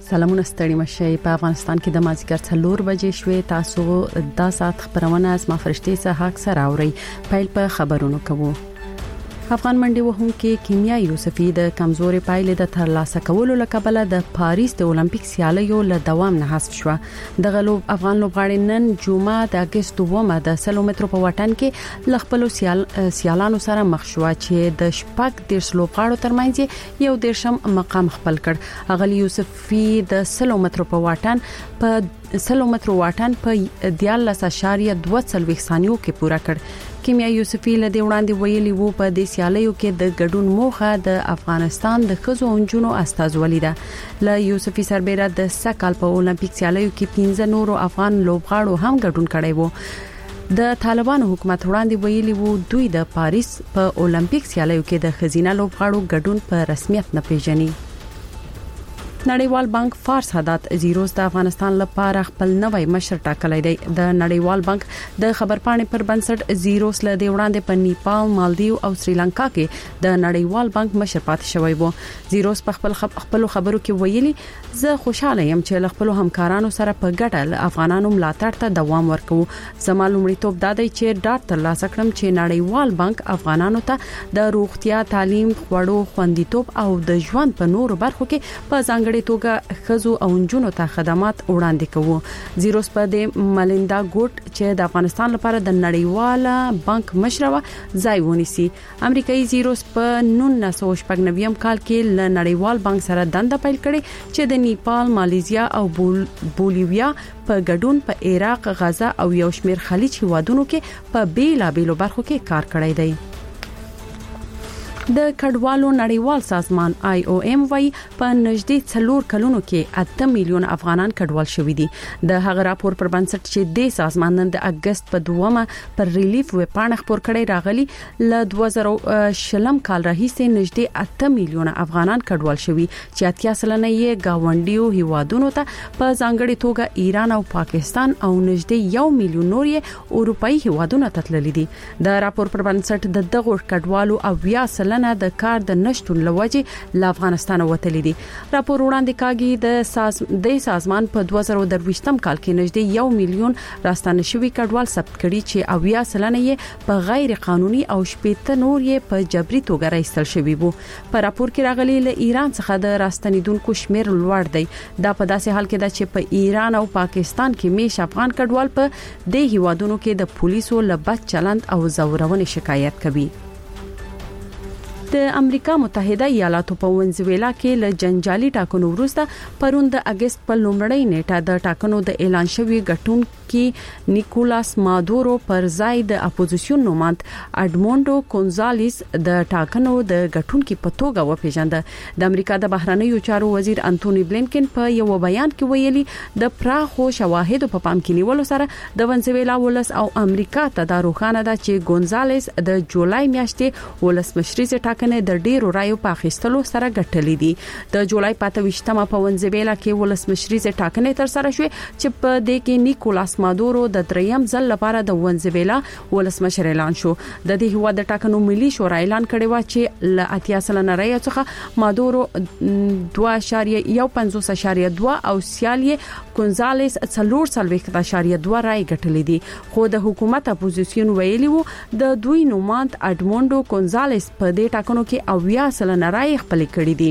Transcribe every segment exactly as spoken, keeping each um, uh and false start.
سلامونه ستړي مشه په افغانستان کې د مازیګر څلور بجې شوې تاسو د سات خبرونه از ما فرشتي څخه اکثر اوري پیل په خبرونو کوو. افغان منډي وهونکي کیمیا یوسفي د کمزوري پایلې د ترلاسه کولو لپاره د پاریس د اولمپیک سیالیو له دوام نه حذف شو. د غلوب افغان لوبغاړي نن جمعه د اگست دومه د سلو مترو په وطن کې لخپلو سیال سیالانو سره مخ شو چې د شپږ د لوبغاړو ترمنځ یو دیرشم مقام خپل کړ. اغلی یوسفي د سلو مترو په وطن په سلو مترو وطن په دیارلس اشاریه دوه څلوېښت ثانیو کې پوره کړ. کیمیا یوسفي له دې وړاندې ویلي وو په دې سیالیو کې د ګډون موخه د افغانستان د خزو اونجونو استازولي ده. له یوسفي سربېره د سکهال په اولمپیک سیالیو کې پنځه نورو افغان لوبغاړو هم ګډون کړی وو. د طالبانو حکومت وړاندې ویلي وو دوی د پاریس په اولمپیک سیالیو کې د خزینه لوبغاړو ګډون په رسمیت نه پیژني. نړیوال بانک فارس حدات زیروز د افغانستان لپاره خپل نوی مشر ټاکلی دی. د نړیوال بانک د خبرپاڼې پر بنسټ زیروز له دی وړاندې په نیپال، مالدیو او سریلانکا کې د نړیوال بانک مشر پاتې شوی وو. زیروز په خپل خپل خبرو کې ویلي زه خوشاله یم چې خپل همکارانو سره په ګډه افغانانو ملاتړ ته دوام ورکوو. زما لومړیتوب دا دی چې ډاټ ترلاسه کړم چې نړیوال بانک افغانانو ته د روغتیا، تعلیم، خوړو، خوندیتوب او د ژوند په نورو برخو کې په ځانګړي توګه خزو او انجونو ته خدمات وړاندې کوي. زیروز په د ملیندا ګوټ چې د افغانستان لپاره د نړیوال بانک مشره ځای ونیسي. امریکایي زیروز په نولس سوه شپږ نوي کال کې ل نړیوال بانک سره دنده پیل کړې چې د نیپال، مالیزیا او بول بولیویا په ګډون په عراق، غزه او یو شمېر خلیج هیوادونو کې په بیلابېلو برخو کې کار کړی دی. د کډوالو نړیوال سازمان آی او ایم وايي په نږدې څلور کلونو کې اته میلیون افغانان کډوال شوي دي. د هغه راپور پر بنسټ چې د سازمان نن د اگست په دومه پر ریلیف ویب پاڼه خبر کړي راغلي ل دوه زره شلم کال راهیسې نږدې اته میلیون افغانان کډوال شوي چې اتیا سلنه یې گاونډیو هیوادونو ته په ځانګړي توګه ایران او پاکستان او نږدې یو میلیون نور یې اروپאי هیوادونو ته تللي دي. د راپور پر بنسټ د دغه کډوالو او بیا سلنه د کار د نشټون لوجه ل افغانستان وتلی دي. راپور وړاندې کاږي د ساز د سازمان په دوه زره درویشتم کال کې نږدې یو میلیون راستانه شوي کډوال ثبت کړي چې اویا سلنه یې په غیر قانوني او شپږ نور یې په جبري توګه راایستل شوي وو. په راپور کې راغلي له ایران څخه د راستنیدونکو شمیر لوړ دی. دا په داسې حال کې ده چې په ایران او پاکستان کې میش افغان کډوال په دې هیوادونو کې د پولیسو له بد چلند او زورونې شکایت کوي. د امریکا متحده ایالاتو په ونزویلا کې له جنجالي ټاکنو وروسته پرون د اگست په لومړۍ نیټه د ټاکنو د اعلان شوی ګټونکي نیکولاس مادورو پر ځای د اپوزیسیون نوماند اډموندو کونزالیس د ټاکنو د ګټونکي په توګه وپیژنده. د امریکا د بهرنیو چارو وزیر انټونی بلینکن په یو بیان کې ویلي د پراخو شواهدو په پام کې نیولو سره د ونزویلا ولس او امریکا ته دا روښانه ده چې ګونزالیس د جولای میاشتې ولسمشریزه کنه د ډیرو رایو په اخیستلو سره ګټلې دي. د جولای په ویشتمه په ونزویلا کې ولسمشریزه ټاکنې تر سره شوې چې په دې کې نیکولاس مادورو د دریم ځل لپاره د ونزویلا ولسمشر اعلان شو. د دې هیواد د ټاکنو ملي شورا اعلان کړی و چې ل اتیا سلنه رایو څخه مادورو دوه اشاریه پنځوس اشاریه دوه او سیالي کونزالیس څلور څلوېښت اشاریه دوه رای ګټلې دي. خو د حکومت اپوزیسیون ویلي وو د دوی نوماند اډموندو کونزالیس په دې ټاکنو کې اویا سلنه رای خپل کړی دي.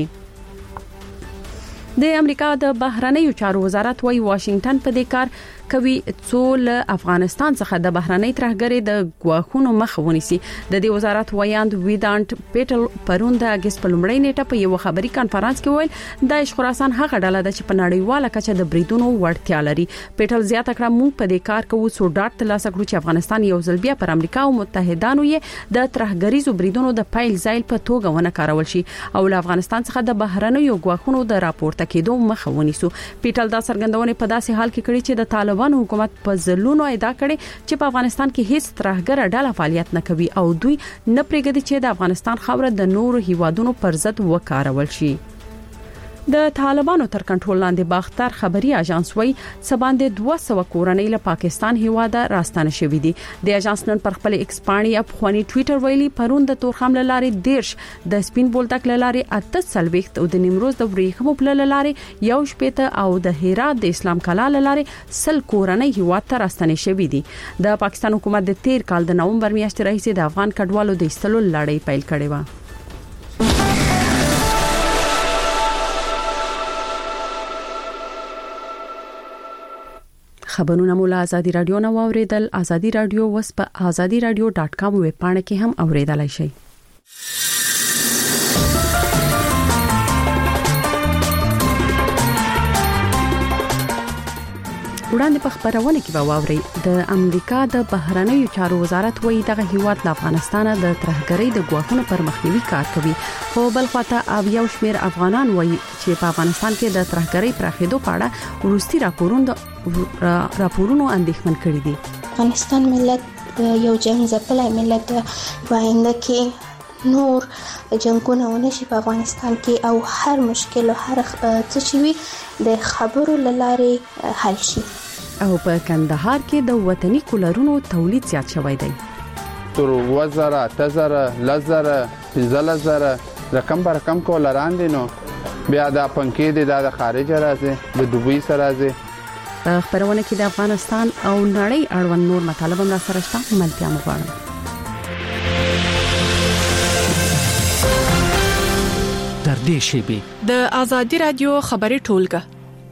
د امریکا د بهرنیو چارو وزارت وايي واشنگټن په دې کار کوي څو له افغانستان څخه د بهرنۍ ترهګرۍ د غواخونو مخ ونیسي. د دې وزارت ویاند ویدانت پیټل پرون د اگست په لومړۍ نیټه په یو خبري کانفرنس کې ویل د خراسان هغه ډله ده چې په نړیواله کچه د بریدونو وړتیا لري. پیټل زیاته کړه موږ په دې کار کوو څو ډاټ ترلاسه کړو چې افغانستان یو ځل بیا پر امریکا او متحدانو یې د ترهګریزو بریدونو د پایل ځایل په توګه ونه کارول شي او له افغانستان څخه د بهرنیو غواخونو د راپورته کېدو مخ ونیسو. پیټل دا څرګندونه په داسې حال کې کړې چې د طالبانو حکومت په ځلونو ادعا کړې چې په افغانستان کې هیڅ ترهګر ډله فعالیت نه کوي او دوی نه پرېږدي چې د افغانستان خاوره د نورو هیوادونو پر ضد وکارول شي. د طالبانو تر کنټرول لاندې باختر خبري اژانس وایي سباندې دوه سوه کورنۍ له پاکستان هیواده راستانه شوې دي. د اژانس نن پر خپل ایکس پاڼې په خواني ټوئیټر ویلي پرون د تورخم لارې دیرش د سپین بولدک لارې اته سلويخت او د نیمروز د وریښمو په لارې یو شپته او د هرات د اسلام کلا لارې سل کورنۍ هیواده راستانه شوې دي. د پاکستان حکومت د تیر کال د نومبر میاشتې راهیسې د افغان کډوالو د ایستلو لړۍ پیل کړې و. خبرونه مولا ازادي رادیو نو اوریدل. ازادي رادیو وس په ازادي رادیو ډاټ کام ویب پاڼه کې هم اوریدلای شئ. وړاندې په خبرونه کې به واوري د امریکا د بهرنیو چارو وزارت وایي دغه هیواد له افغانستان د ترهګرۍ د ګواښونو پر مخنیوي کار کوي. خو بل خواته او یو شمېر افغانان وایي چې په افغانستان کې د ترهګرۍ پراخېدو په اړه ورستي راپورونه راپورونو اندېښمن کړي دي. افغانستان ملت یو جنگ ځپلای ملت باندې کې نور جنگونه ونشي په افغانستان کې او هر مشکل او هر څه چې وي د خبرو لاره حل شي. او په کندهار کې د وطني کولرونو تولید زیات شوی دی. تر وزره تزره لزره پنځلزره رقم بر رقم کولران دي. نو بیا د پنکې د د خارج راځي د دوبۍ سره راځي. په خبرونه کې د افغانستان او نړۍ اړوند نور مطالب هم را سره شته. ملتیا مغواړم تر دې شی د ازادي رادیو خبري ټولګه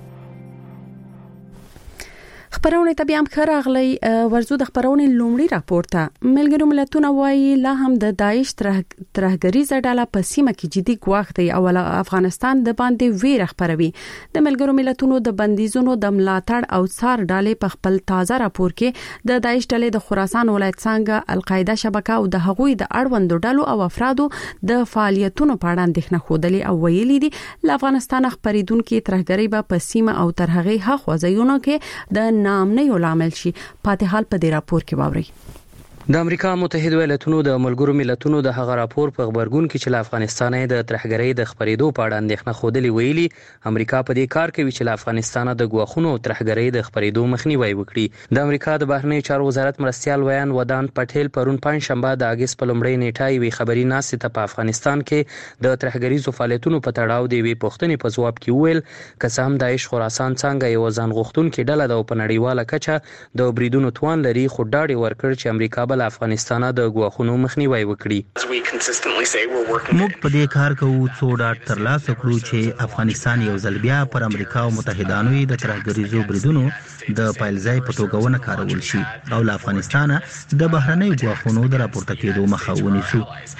خبرونه ته بیا هم خراغلی ورزو د خبرونه لومړی راپورته. ملګرو ملتونه وایي لا هم د داعش ترهګریزه ډله په سیمه کې جدي ګواښ دی او افغانستان د باندې ویره خبروي. د ملګرو ملتونو د بندیزونو د ملاتړ او څار ډلې په خپل تازه راپور کې د داعش ډلې د خراسان ولایت څنګه القاعده شبکه او د هغوی د اړوندو ډلو او افرادو د فعالیتونو په اړه اندېښنه خوده او ویلي دي ل افغانستان خبرېدونکو ترهګری به په سیمه او تر هغه حق وځایونو کې د نام نه یو لامل شي. پاتې حال په دې راپور کې واوري. د امریکا متحده ایالاتونو د ملګرو ملتونو د هغه راپور په خبرګون کې چې له افغانستان د ترهګرۍ د خبرېدو په اړه اندېښنه خوده ویلي امریکا په دې کار کوي چې له افغانستان د ګواښونو او ترهګرۍ د خبرېدو مخنیوي وکړي. د امریکا د بهرنیو چارو وزارت مرستيال ویان ودان پټیل پرون پنځ شنبه د اگست په لومړۍ نیټه وی خبري ناسې ته په افغانستان کې د ترهګریزو فعالیتونو په تړاو دی وی پوښتنې په جواب کې ویل قسم داعش خراسان څنګه یو ځان غوښتونکو ډله د په نړیواله کچه د بریدونو توان لري خو ډاډ ورکړ چې امریکا بل افغانستان د ګواښونو مخنیوي وکړي. موږ په دې کار کوو څو ډاډ ترلاسه کړو چې افغانستان یو ځل بیا پر امریکا او متحدانو د ترهګریزو بریدونو د پایلځای په توګه ونه کارول شي او له افغانستان د بهرنیو ګواښونو د راپورته کېدو مخه ونیسو.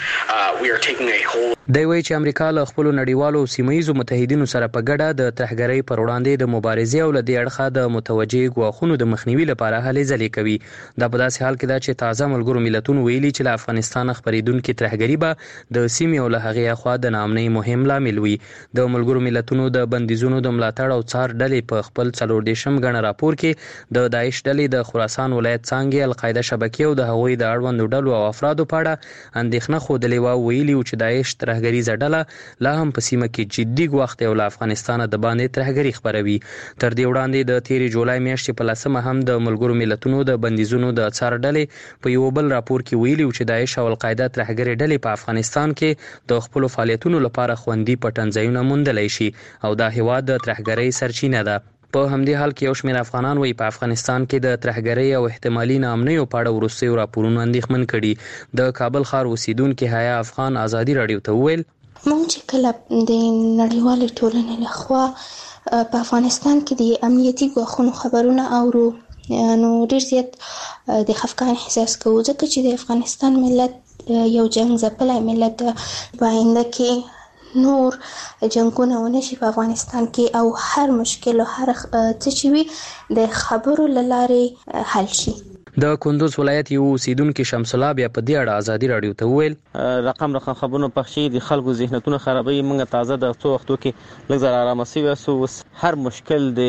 د وی چې امریکا له خپل نړیوالو سیمایي متحدینو سره په ګډه د ترهګرۍ پر وړاندې د مبارزې او لدی اړخه د متوجه ګواښونو د مخنیوي لپاره هلې ځلې کوي. دا په داسې حال کې ده چې تازه ملګرو ملتونو ویلي چې له افغانستان خبرېدونکو ترهګری به د سیمې او له هغې اخوا د نامنۍ مهم لامل وي. د ملګرو ملتونو د بندیزونو د ملاتړ او څار ډلې په خپل څلور دیشم غن راپور کې د داعش ډلې د خراسان ولایت څنګه القاعده شبکې او د هغوی د اړوندو ډلو او افرادو په اړه اندېښنه خوده و ویلي چې داعش ترهګریزه ډله لا هم په سیمه کې جدي ګواښ دی او له افغانستان د باندې ترهګری خبروي. تر دې وړاندې د تیر جولای میاشتې په لسمه هم د ملګرو ملتونو د بندیزونو د څار ډلې په یو بل راپور کې ویلي چې داعش او القاعده ترهګری ډلې په افغانستان کې د خپل فعالیتونو لپاره خوندي پټنځایونه موندلای شي او دا هیواد د ترهګری سرچینه ده. په همدې حال کې یو شمېر افغانان وایي په افغانستان کې د ترهګرۍ او احتمالي نامنیو په اړه وروستیو راپورونو اندېښمن کړي. د کابل ښار اوسیدونکو حیا افغان ازادي رادیو ته وویل موږ چې کله د نړیوالې ټولنې لخوا په افغانستان کې د امنیتي ګواښونو خبرونه اورو نو ډېر زیات د خفګان احساس کوو ځکه چې د افغانستان ملت یو جنگ ځپلی ملت باینده کې نور جنگونه ونشي په افغانستان کې او هر مشکل او هر څه چې وي د خبرو لاره حل شي. د کندوز ولایت یو اوسیدونکو شمس الله بیا په دې اړه ازادي رادیو ته وویل رقم رقم خبرونه پخشي د خلکو ذهنونه خرابوي. موږ تازه د څو وختو کې لږ زر آرام شوي اوس هر مشکل د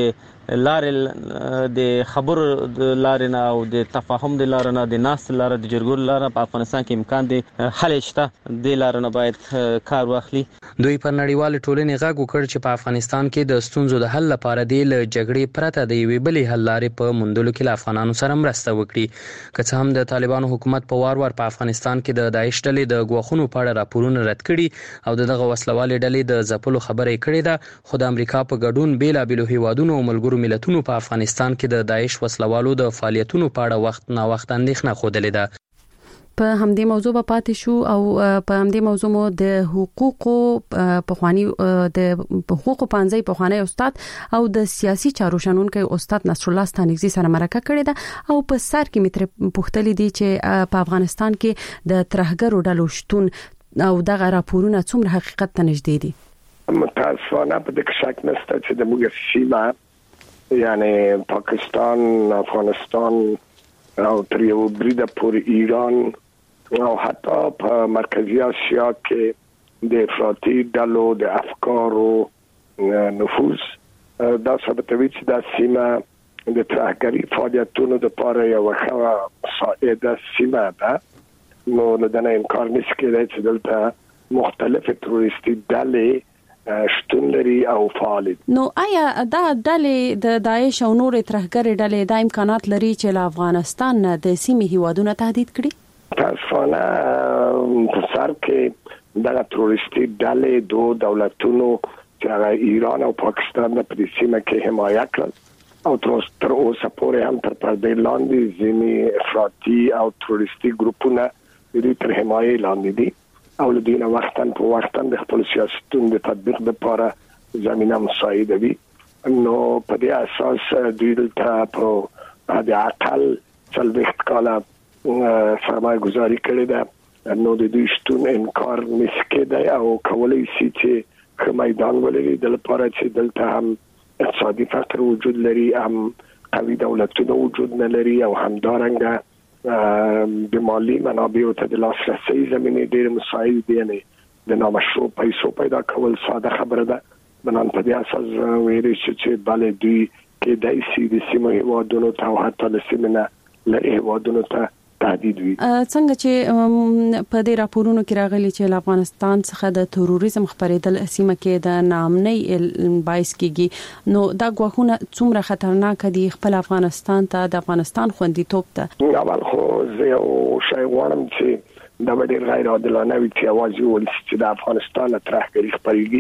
لارې د خبرو د لارې نه او د تفاهم د لارې نه د ناست لارې د جرګو لارې په افغانستان کې امکان دی حل شته د لارې نه باید کار واخلي. دوی پر نړیوال ټولنې غږ وکړ چې په افغانستان کې د ستونزو د حل لپاره د جګړې پرته د یوې بلې حل لارې په موندلو کې له افغانانو سره مرسته وکړي. که څه هم د طالبانو حکومت په وار وار په افغانستان کې د داعش ډلې د ګواښونو په اړه راپورونه رد کړي او دغه وسلوالې ډلې د ځپلو خبرې کړې ده، خو د امریکا په ګډون بیلابېلو هیوادونو او ملګرو ملتونو په افغانستان کې د داعش وسلوالو د فعالیتونو په اړه وخت نا وخت اندېښنه خوده ده. په همدې موضوع په پاتې شو او په همدې موضوع مو د حقوقو په خواني د حقوقو پانځي په خواني استاد او د سیاسي چارو شنونکو استاد نصر الله ستانګزي سره مرکه کړې ده او په سر کې متر پوښتلې دي چې په افغانستان کې د ترهګرو ډلو شتون او دغه راپورونه څومره حقیقت ته نږدې دي. متاسفانه په دې کې شک نشته چې د موږ سیمه یعنی پاکستان، افغانستان او تر یو بریده پورې ایران او حتی په مرکزی آسیا کې د افراطي ډلو د افکارو نفوذ دا ثابتوي چې دا سیمه د ترهګرۍ فعالیتونو لپاره یو ښه مساعده سیمه ده. نو لدنه انکار نشي کېدای چې دلته مختلف تروریستي ډلې شتون لري او فعال دي. نو آیا دا ډلې د داعش او نور ترهګر ډلې د امکانات لري چې له افغانستان نه د سیمې هیوادونو تهدید کړي؟ تاسفانه په سر کې دا تروریستي ډلې دوه دولتونو چې ایران او پاکستان په دې سیمه کې حمایت کړل او تر اوسه پورې هم تر پردې لاندې ځینې افراطي او تروریستي ګروپونه د تر حمایت لاندې دي او لدينا وقتاً په وقتاً د خپل سیاستونو د تطبیق لپاره زمينه مساعده وي. نو په دې اساس دوی دلته په د عقل څلوېښت کاله سرمایه گذاری کړې ده. نو د دوی شتون انکار نشي کېدای او کولای شي چې کوم میدان ولري د لپاره چې دلته هم اقتصادي فقر وجود لري، هم قوي دولتونه وجود نه لري او همدارنګه د مالی منابعو ته د لاسرسي زمینه ډېر مساعد دي. نه د نامشروع پیسو پیدا کول ساده خبره ده. بنان په دې اساس ویری چې بل دوی کې دای سي د سیمه هیوادونو ته او حتی د سیمه له هیوادونو ته تهدید وي. څنګه چې په دې راپورونو کې راغلي چې افغانستان څخه د تروریزم خبرېدل سیمه کې د ناامنۍ باعث کیږي، نو دا ګواښونه څومره خطرناک دي خپل افغانستان ته د افغانستان خوندیتوب ته؟ اول خو زه یو شی غواړم چې دا ډېر غیر عادلانه وي چې اواز ول چې د افغانستان ترهګري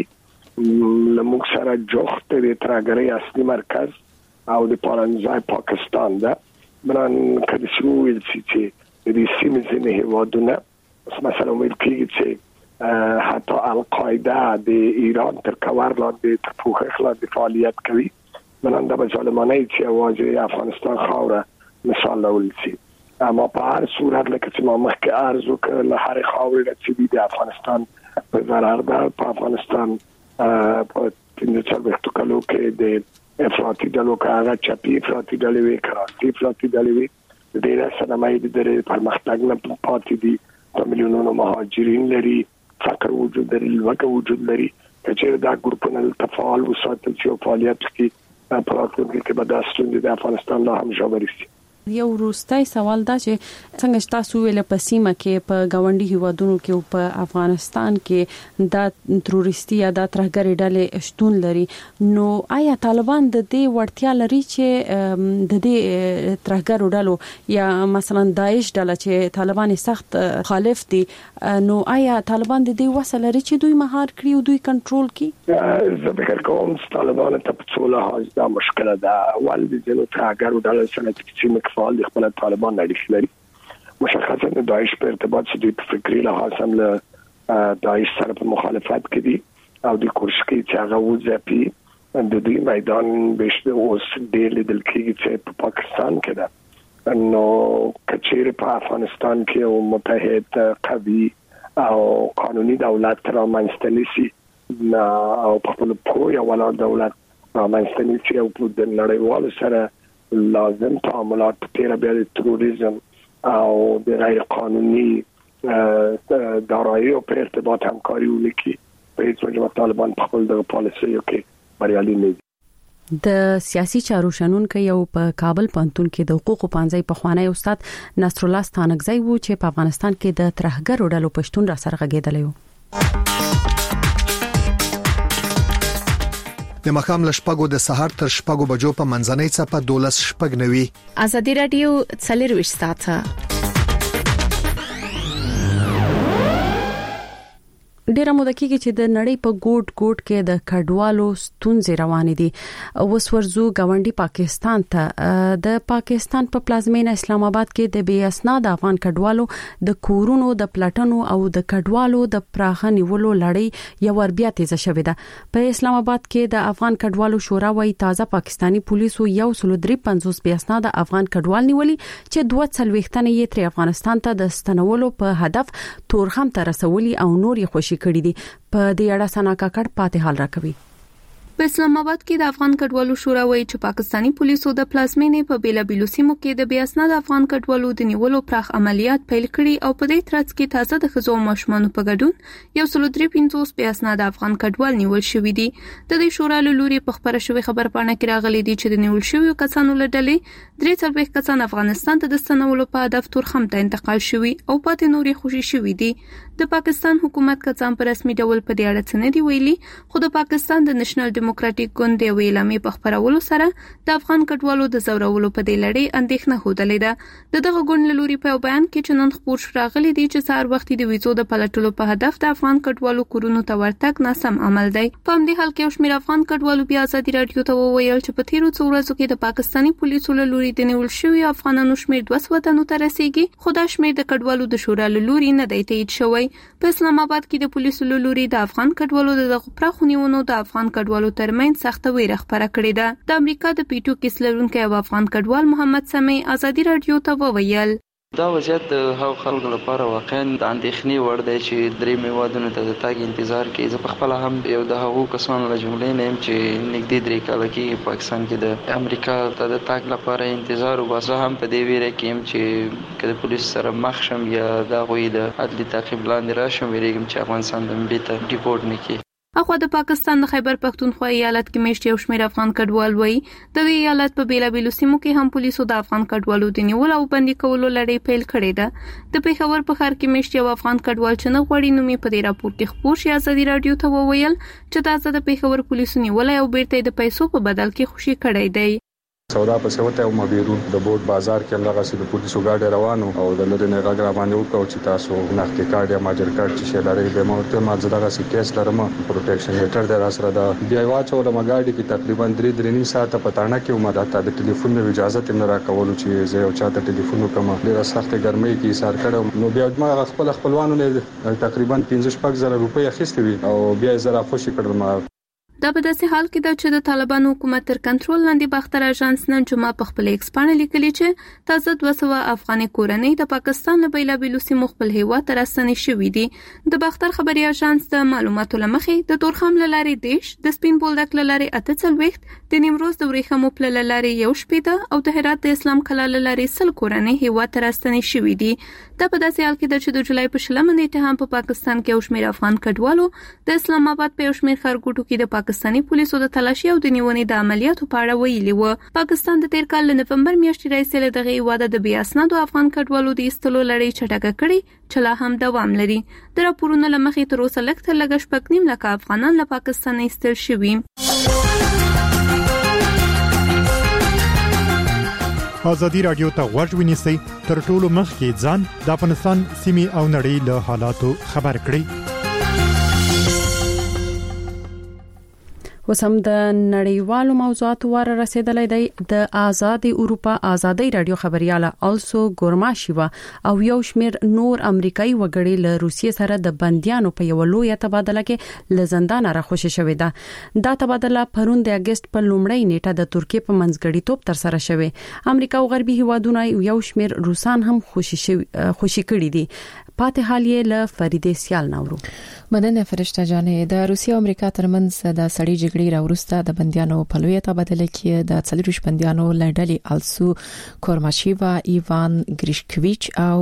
خپرېږي. لموږ سره جوخت د ترهګرۍ اصلي مرکز او د پالنځای پاکستان ده. بنان کله چې ویل چې د سیمې ځینې هیوادونه مثلا ویل کېږي چې حتی القاعده د ایران تر کور لاندې تر پوښښ لاندې فعالیت کوي. بنان دا به ظالمانه چې واجب افغانستان خاوره مثال لاول شي. اما په هر صورت لکه چې ما مخکې عرض وکړ له هر خاورې چې د افغانستان په ضرر ده. په افغانستان په پنځه څلوېښتو کالو کې د افراطي ډلو کاغه چپی افراطي ډلې وی کراسي افراطي ډلې وی ډېر سنمای د درې پرمختګ نه پاتې دي. په میلیونونو مهاجرین لري، فقر وجود لري، لوږه وجود لري. چې دا ګروپونه تفاعل وساتل چې فعالیت کوي په راتلونکي کې به د ستونزې د افغانستان لا هم ژورې شي. یو وروستي سوال دا چې څنګه تاسو ویل په سیمه کې په گاونډي هیوادونو کې او په افغانستان کې د تروریستي یا د ترهګرۍ ډلې شتون لري، نو آیا طالبان د دې وړتیا لري چې د دې ترهګرو ډلو یا مثلا داعش ډله چې طالبان سخت خالف دي، نو آیا طالبان د دې وسه لري چې دوی مهار کړي او دوی کنټرول کړي؟ زه فکر کوم چې طالبان ته په څو لحاظ دا مشکله ده. اول د دې ترهګرو ډلو سره چې فعال دي خپل طالبان اړیکې لري. مشخصا د داعش په ارتباط سره د فکری لحاظ هم له داعش سره په مخالفت کې دي او د کوشش کوي چې هغه وځپي. د دې میدان بهشته اوس ډېر لیدل کېږي چې په پاکستان کې ده. نو کچېر په افغانستان کې یو متحد قوي او قانوني دولت رامنځته نشي او په خپل پوه یو ولاړ دولت رامنځته نشي او د نړیوالو سره لازم تعاملات تیر بیا د تروریزم او د غیر قانوني دارایی او په ارتباط همکاري وکړي. په هیڅ وجه طالبان په خپل د پالیسیو کې بریالي نه دي. د سیاسي چارو شنونکو یو په کابل پوهنتون کې د حقوقو پانځای په خوانی استاد نصر الله ستانکزی وو چې په افغانستان کې د ترهګرو ډلو پښتون را سره غږیدلی و. د مخام لشپګو د سحر تر شپګو بجو په منځنۍ څپه دولس شپګ نوي. ازادي رادیو څلرويشت ساعته ډیره موده کېږي چې د نړۍ په ګوټ ګوټ کې د کډوالو ستونزې روانې دي. اوس ورزو غونډي پاکستان ته د پاکستان په پلازمینه اسلام آباد کې د بې اسناد افغان کډوالو د کورونو د پلاتنو او د کډوالو د پراخه نیولو لړۍ یو ور بیا تیزه شوې ده. په اسلام آباد کې د افغان کډوالو شورا وايي تازه پاکستانی پولیسو یو سل درې پنځوس بې اسناد افغان کډوال نیولي چې دوه څلويختنه یې تر افغانستان ته د ستنولو په هدف تورخم ته رسولي او نور یې خوشي کړی دي. په دې اړه سنا کاکړ پاتې حال راکوي. په اسلام آباد کې د افغان کډوالو شورا وايي چې پاکستانی پولیسو د پلازمینې په بیلابیلو سیمو کې د بې اسناد افغان کډوالو د نیولو پراخ عملیات پیل کړي او په دې ترڅ کې تازه د ښځو او ماشومانو په ګډون یو سل درې پنځوس بې اسناد افغان کډوال نیول شوی دي. د دې شورا له لوري په خبره شوی خبر پاڼه کې راغلي دي چې د نیول شوی کسانو له ډلې درې څلوېښت کسان افغانستان ته د ستنولو په هدف تورخم ته انتقال شوی او پاتې نورې خوشي شوی دي. د پاکستان حکومت کڅام په رسمي ډول په دې اړه څه نه دی ویلي، خو د پاکستان د نېشنل ډیموکراټیک ګوند د ویلامې په خبرولو سره د افغان کډوالو د زورولو په دې لړۍ اندېښنه هودلې ده. د دغه ګوند له لوري په بیان کې چې نن خبر شو راغلي دي چې سهار وخت د ویزو د پلټلو په هدف د افغان کډوالو کورونو ته ورتګ ناسم عمل دی. په همدې حال کې شمیر افغان کډوالو بیا ازادي رادیو ته وویل چې په تیرو څو ورځو کې د پاکستانی پولیسو له لوري د نیول شوی افغانانو شمیر دوه سوه تنو ته رسیدي، خو دا شمیر د کډوالو د شورا له لوري نه دی تایید شوی. په اسلام آباد کې د پولیسو له لوري د افغان کډوالو د دغه پراخو نیونو د افغان کډوالو ترمنځ سخته ویره خبره کړې ده. د امریکا د پیټو کیس لرونکي او افغان کډوال محمد سمي ازادي رادیو ته وویل دا وضعیت د هغو خلکو لپاره واقعا د اندېښنې وړ دی چې درې میوادونو ته د تاګ انتظار کوي. زه په خپل هم یو د هغو کسانو له جملې نه یم چې نږدې درې کاله کېږي پاکستان کې د امریکا ته د تاګ لپاره انتظار وباسه. زه هم په دې ویره کې یم چې که د پولیسو سره مخ شم یا د هغوی د عدلي تعقیب لاندې راشم، ویرېږم چې افغانستان د بیرته ډیپورټ نه کړي. اخوا د پاکستان د خیبر پختونخوا ایالت کې میشت یو شمېر افغان کډوال وایي د دې ایالت په بیلابیلو سیمو کې هم پولیسو د افغان کډوالو د نیولو او بندي کولو لړۍ پیل کړې ده. د پېښور په ښار کې میشت یو افغان کډوال چې نه غواړي نوم یې په دې راپور کې خپور شي ازادي رادیو ته وویل چې تاسو د پېښور پولیسو نیولای او بیرته د پیسو په بدل کې خوشي کړی دی. سودا په سوته او مبيرون د بوت بازار کې هغه سید پولیسو ګاډي روانو او د لری نه غږ را باندې وکاو چې تاسو نختی کارت یا ماجر کارت چې شلاري به مورته ما زړه سي کیس لرم پروټیکشن لیټر د راسره د بیا واچو د مګاډي کې تقریبا درې درې نیم ساعت پټانه کې عمر ته د ټلیفون د اجازه تم نه راکول چې زه یو چاته ټلیفون وکم ډیره سخت ګرمۍ کې سار کړم نو بیا ما خپل خپلوانو نه تقریبا پنځه شپږ زره روپۍ اخیستې وي او بیا زه را خوشی کړم. دا په داسې حال کې ده چې د طالبانو حکومت تر کنټرول لاندې باختر اژانس نن جمعه په خپل ایکس باندې لیکلي چې تازه دوه سوه افغاني کورنۍ د پاکستان له بیلابیلو سیمو خپل هیواد ته راستنې شوې دي. د باختر خبري اژانس د معلوماتو لمخې د تورخم له لارې دیش، د سپین بولدک له لارې اته څلوېښت، د نیمروز د ورېښمو پله له لارې یو شپېته او د هرات د اسلام کلا له لارې سل کورنۍ هیواد ته راستنې شوې دي. دا په داسې حال کې ده چې د جولای په شلمه نیټه هم په پاکستان کې یو شمېر افغان کډوالو د اسلام آباد په یو شمېر ښارګوټو کې د پاکستاني پولیسو د تلاشي او د نیونې د عملیاتو په اړه ویلي و. پاکستان د تیر کال له نومبر میاشتې راهیسې له دغه هیواده د بې اسنادو افغان کډوالو د ایستلو لړۍ چټکه کړې چې لا هم دوام لري. د راپورونو له مخې تر اوسه لږ تر لږه شپږ نیم لکه افغانان له پاکستان ایستل شوي. ازادي رادیو ته غوږ ونیسئ تر ټولو مخکې ځان د افغانستان سیمې او نړۍ له حالاتو خبر کړئ. وسم د نړیوالو موضوعاتو واره رسیدلې دی. د آزاد اروپا آزادۍ رادیو خبرياله آلسو ګورماشیوا او یو شمیر نور امریکایي وګړي له روسیې سره د بنديانو په یو لوی تبادله کې له زندان را خوشی شوې ده. دا تبادله پرون د اگست په لومړۍ نیټه د ترکیې په منځګړیتوب تر سره شوې. امریکا او غربي هیوادونه یو شمیر روسان هم خوشی خوشی کړي دي. پاتې حال یې له فریدې سیال نورو. مدنه فرشته جانې د روسیې او امریکا ترمنځ د سړی جګړې راوروسته د بنديانو په لوی تبادله کې د څلوروش بنديانو لړډلې آلسو کورماشیوا، ایوان ګریشکویچ او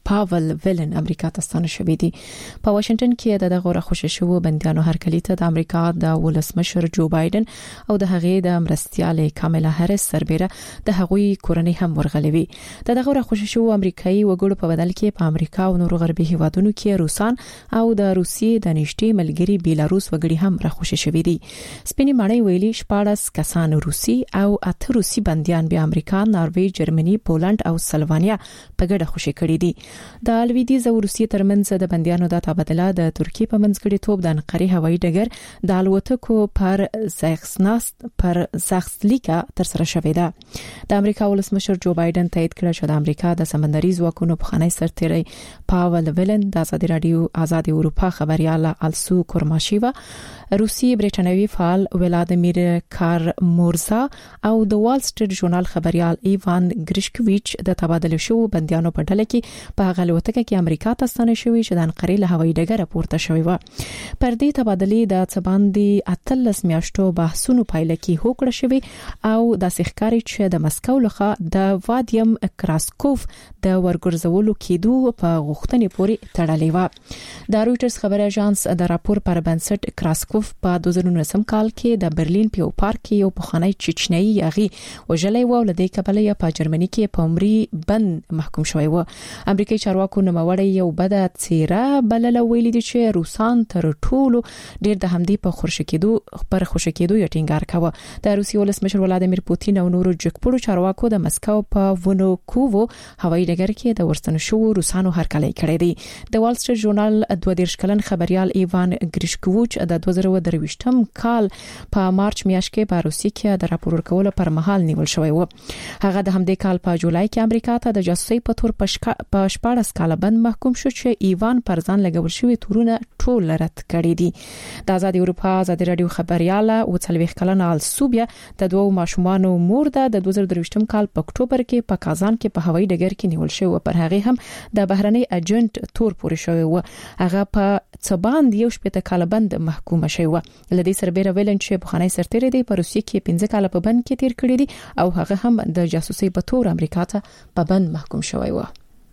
پاول ویلن امریکا ته ستنه شوې دي. په واشنگټن کې د دغه راخوشي شو بنديانو هرکلی ته د امریکا د ولسمشر جو بایدن او د هغې د مرستياله کاملا هریس سربېره د هغوی کورنۍ هم ورغلې وي. د دغه راخوشي شو امریکایي وګړو په بدل کې په امریکا او نورو غربي هیوادونو کې روسان او د روسیې د نشټي ملګری بیلاروس وګړي هم راخوشي شوي دي. سپینې ماڼۍ ویلي شپاړس کسان روسي او اته روسي بنديان به امریکا، ناروې، جرمني، پولند او سلوانیا په ګډه خوشي کړي دي. د لویدیځ او روسیې ترمنځ د بنديانو د تبادله د ترکیې په منځګړیتوب د انقرې هوایي ډګر د الوتکو پر زاخسناست پر زاخسلیکا تر سره شوې ده. د امریکا ولسمشر جو بایدن تایید کړ چې د امریکا د سمندري ځواکونو پخوانی سرتیری پاول ویلن د ازادي رادیو آزاد اروپا خبريال السو کورماشیوا، روسي برېټانوي فعال ولادیمیر کارمورزا او د وال سټریټ ژورنال خبريال ایوان ګریشکویچ د تبادله شو بنديانو په ډله کې په هغه الوتکه کې امریکا ته ستنه شوې چې د انقرې له هوایي ډګر پورته شوې و. پر دې تبادله د څباندې اتلس میاشتو بحثونو پایله کې هوکړه شوې او د سخکاري چې د مسکو لخوا د وادیم کراسکوف د ورګرځولو کېدو په غوښتنې پورې تړلې و. د رويټرز خبري اژانس د راپور پر بنسټ کراسکوف په دوه زره نولسم کال کې د برلین په پارک کې یو پخوانی چچنیي یاغي وجلې و ولدې کبلې په جرمني کې په عمرې بند محکوم شوی و. امریکایي چارواکو نوموړی یو بد څیره بلل ویلي دي چې روسان تر ټولو ډیر د همدې په خورشه کېدو پر خوشی کېدو یې ټینګار کاوه. د روسي ولسمشر ولادیمیر پوتین او نورو جګپړو چارواکو د مسکو په ونوکوو هوایي ډګر کې د ورستنو شو روسانو هرکلی کړی دی. د وال سټریټ ژورنال دوه دیرش کلن خبريال ایوان ګریشکووچ د دوه زره درویشتم کال په مارچ میاشت کې په روسي کې د راپور ورکولو پر مهال نیول شوی و. هغه د همدې کال په جولای کې امریکا ته د جاسوسي په تور په شپاړس کاله بند محکوم شو چې ایوان پر ځان لګول شوی تورونه ټول رد کړی دي. د آزاد اروپا آزاد رادیو خبرياله او څلويخ کلن السوبیا د دوه ماشومانو مور ده د دوه زره درویشتم کال په اکتوبر کې په کازان کې په هوایي ډګر کې نیول شو. پر هغه هم د بهرني اجنټ تور پورې شوی و. هغه په څباند یو شپږ کاله بند محکوم شوی و. لدې سربېره ویلن چې بخاني سرتیری دی په روسیې کې پنځه کاله په بند کې تیر کړی دي او هغه هم د جاسوسي په تور امریکا ته په بند محکوم شوی و.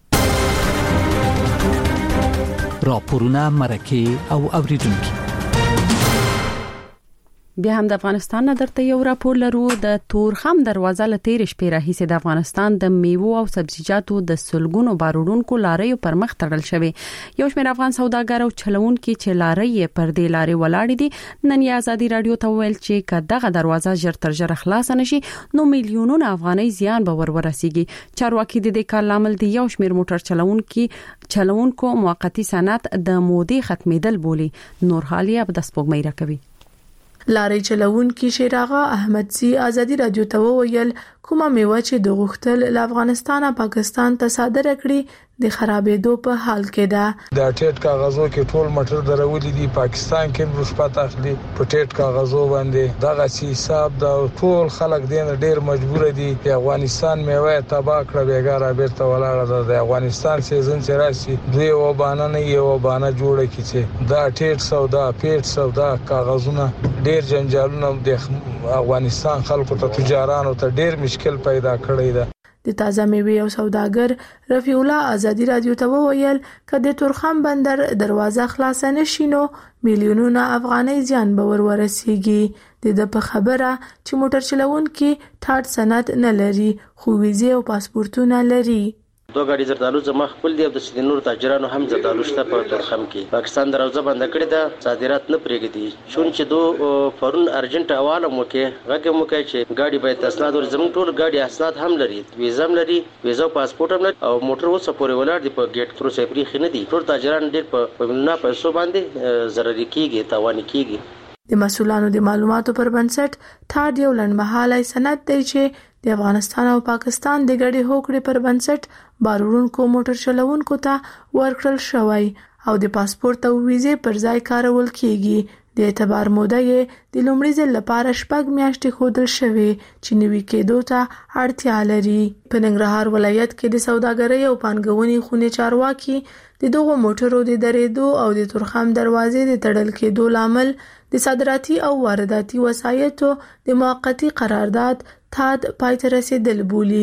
راپورونه مرکه او اوریدونکو بیا هم د افغانستان نه درته یو راپور لرو. د تورخم دروازه له تیر شپې راهیسې د افغانستان د میوه او سبزیجاتو د سلګونو بارودونکو لارې پر مخ تړل شوی. یو شمېر افغان سوداګر او چلوونکو چې لارې پر دې لارې ولاړې دي نن یې آزادي رادیو ته ویل چې کداغه دروازه ژر تر ژره خلاص نشي نو میلیونونه افغاني زیان به ور ورسیږي. چارواکي د دې کار لامل دی یو شمېر موټر چلوونکو چلوونکو موقتی صنعت د مودې ختمېدل بولی. نور حالیا به د سپوږمۍ راکوي. لارې چلوونکي شیراغه احمدزي آزادي رادیو ته وویل کومه میوه چې د غختل له افغانستانه پاکستان ته صادره کړي د خرابېدو په حال کې ده. د ټیټ کاغذو کې ټول مټر درولې دي پاکستان کې رشوت اخلي په ټیټ کاغذو باندې دغه حساب د ټول خلک دین ډیر مجبور دي په افغانستان میوه تباہ کړه بیګاره بیرته ولاړه ده. د افغانستان سیزن چې راشي دوی و بانه نه یو بانه جوړه کیږي دا ټیټ سودا پیټ سودا کاغذونه ډیر جنجالونه د افغانستان خلکو ته تجارانو ته ډیر مشکل پیدا کړی ده. د تازه میوه او سوداګر رفیع الله آزادي رادیو ته وویل کله تورخم بندر دروازه خلاص نشي نو میلیونونه افغاني زیان به ور ورسیږي. د په خبره چې موټر چلوونکي ټاټ سند نه لري خو ویزه او پاسپورتونه لري. دوه غاډي زردالو زما خپل دی او د سیدنور تاجرانو هم زردالو شته په تورخم کې. پاکستان دروازه بند کړې ده صادرات نه پرېږدي شون چې دو پرون ارجنټ حواله مو کې هغه مو کې چې غاډي باید اسناد ور زمون ټول غاډي اسناد هم لري ویزا هم لري ویزا او پاسپورت هم لري او موټر وسه پورې ولاړ دی په ګیټ پرو سپری خنه دي. ټول تاجران ډېر په نه پیسو باندې ضرر کیږي تاوان کیږي. د مسولانو د معلوماتو پر بنسټ ټاډ یو لنډمهاله سند دی چې د افغانستان او پاکستان د ګډې هوکړې پر بنسټ بارونکو موټر چلوونکو ته ورکړل شوی او د پاسپورت او ویزې پر ځای کارول کیږي. د اعتبار موده یې د لومړي ځل لپاره شپږ میاشتې ښودل شوې چې نوي کېدو ته اړتیا لري. په ننګرهار ولایت کې د سوداګرۍ او پانګونې خونې چارواکي د دغو موټرو د درېدو او د تورخم دروازې د تړل کېدو لامل د صادراتي او وارداتي وسایطو د موقتی قرارداد تاد پای ته رسیدل بولی.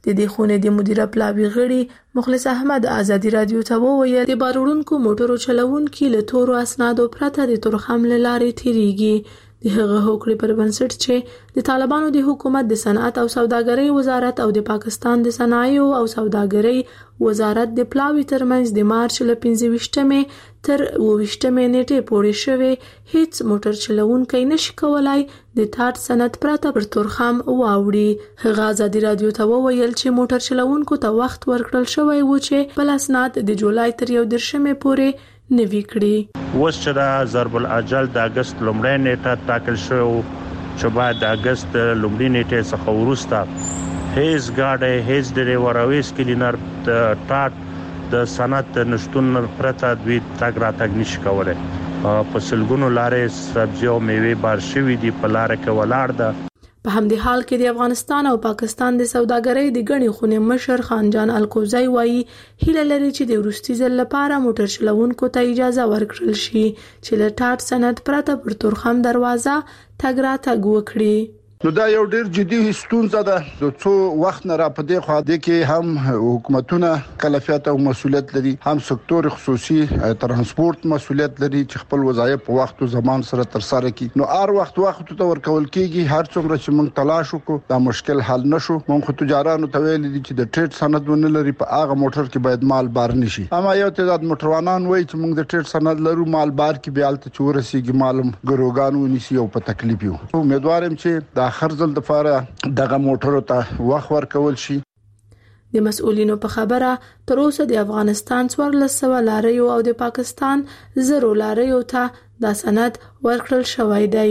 د دې خونې د مدیره پلاوی غړي مخلص احمد ازادي رادیو ته وویل د بارونکو موټرو چلوونکي له تورو اسنادو پرته د تورخم لارې تیریږي. د هغه هوکړې پر بنسټ چې د طالبانو د حکومت د صنعت او سوداګرۍ وزارت او د پاکستان د صنایع او سوداګرۍ وزارت د پلاوی ترمنځ د مارچ له پنځه ویشتمې تر اوه ویشتمې نیټې پورې شوی هیڅ موټر چلوونکی نشي کولای د ټاټ سند پرته پر تورخم واوړي. هغه ازادي رادیو ته وویل چې موټر چلوونکو ته وخت ورکړل شوی و چې بل اسناد د جولای تر یو دیرشمې پورې نوي کړي. اوس چې د ضرب الاجل د اگست لومړۍ نیټه ټاکل شوی چې بعد د اگست لومړۍ نیټه څخه وروسته هیڅ ګاډي هیڅ ډرایور او هیڅ کلینر د ټاټ د صنعت نشټون پرته دوی تګ راتګ نشي کولای. په سلګونو لارې سبزی او میوه بار شوی دي په لار کې ولاړ ده. په همدې حال کې د افغانستان او پاکستان د سوداګرۍ د غني خونې مشر خانجان الکوزی وایي هیله لري چې د وروستي ځل لپاره موټر چلوونکو ته اجازه ورکړل شي چې له ټاټ سند پرته پر تورخم دروازه تګ راتګ وکړي. نو دا یو ډیر جدي ستونزه ده. د څو وخت نه را پدې خو د کې هم حکومتونه کلفیت او مسولیت لري، هم سکتور خصوصي ترانسپورت مسولیت لري چې خپل وظایف په وخت او زمان سره تر سره کړي. نو هر وخت وخت ته ورکول کیږي. هر څومره چې موږ تلاش وکړو دا مشکل حل نشو. موږ خو تجارانو ته ویل دي چې د ټریډ سند ونه لري په هغه موټر کې باید مال بار نشي. اما یو تعداد موټروانان وایي چې موږ د ټریډ سند لرو، مال بار کې بیا الته چورسيږي، مالم ګروګانو ونیسي او په تکلیف یو. امیدوارم چې د اخر ځل د لپاره دغه موټرو ته وخت ورکول شي. د مسؤلینو په خبره تر اوسه د افغانستان څوارلس سوه لاریو او د پاکستان زرو لاریو ته د سند ورکړل شوی دی.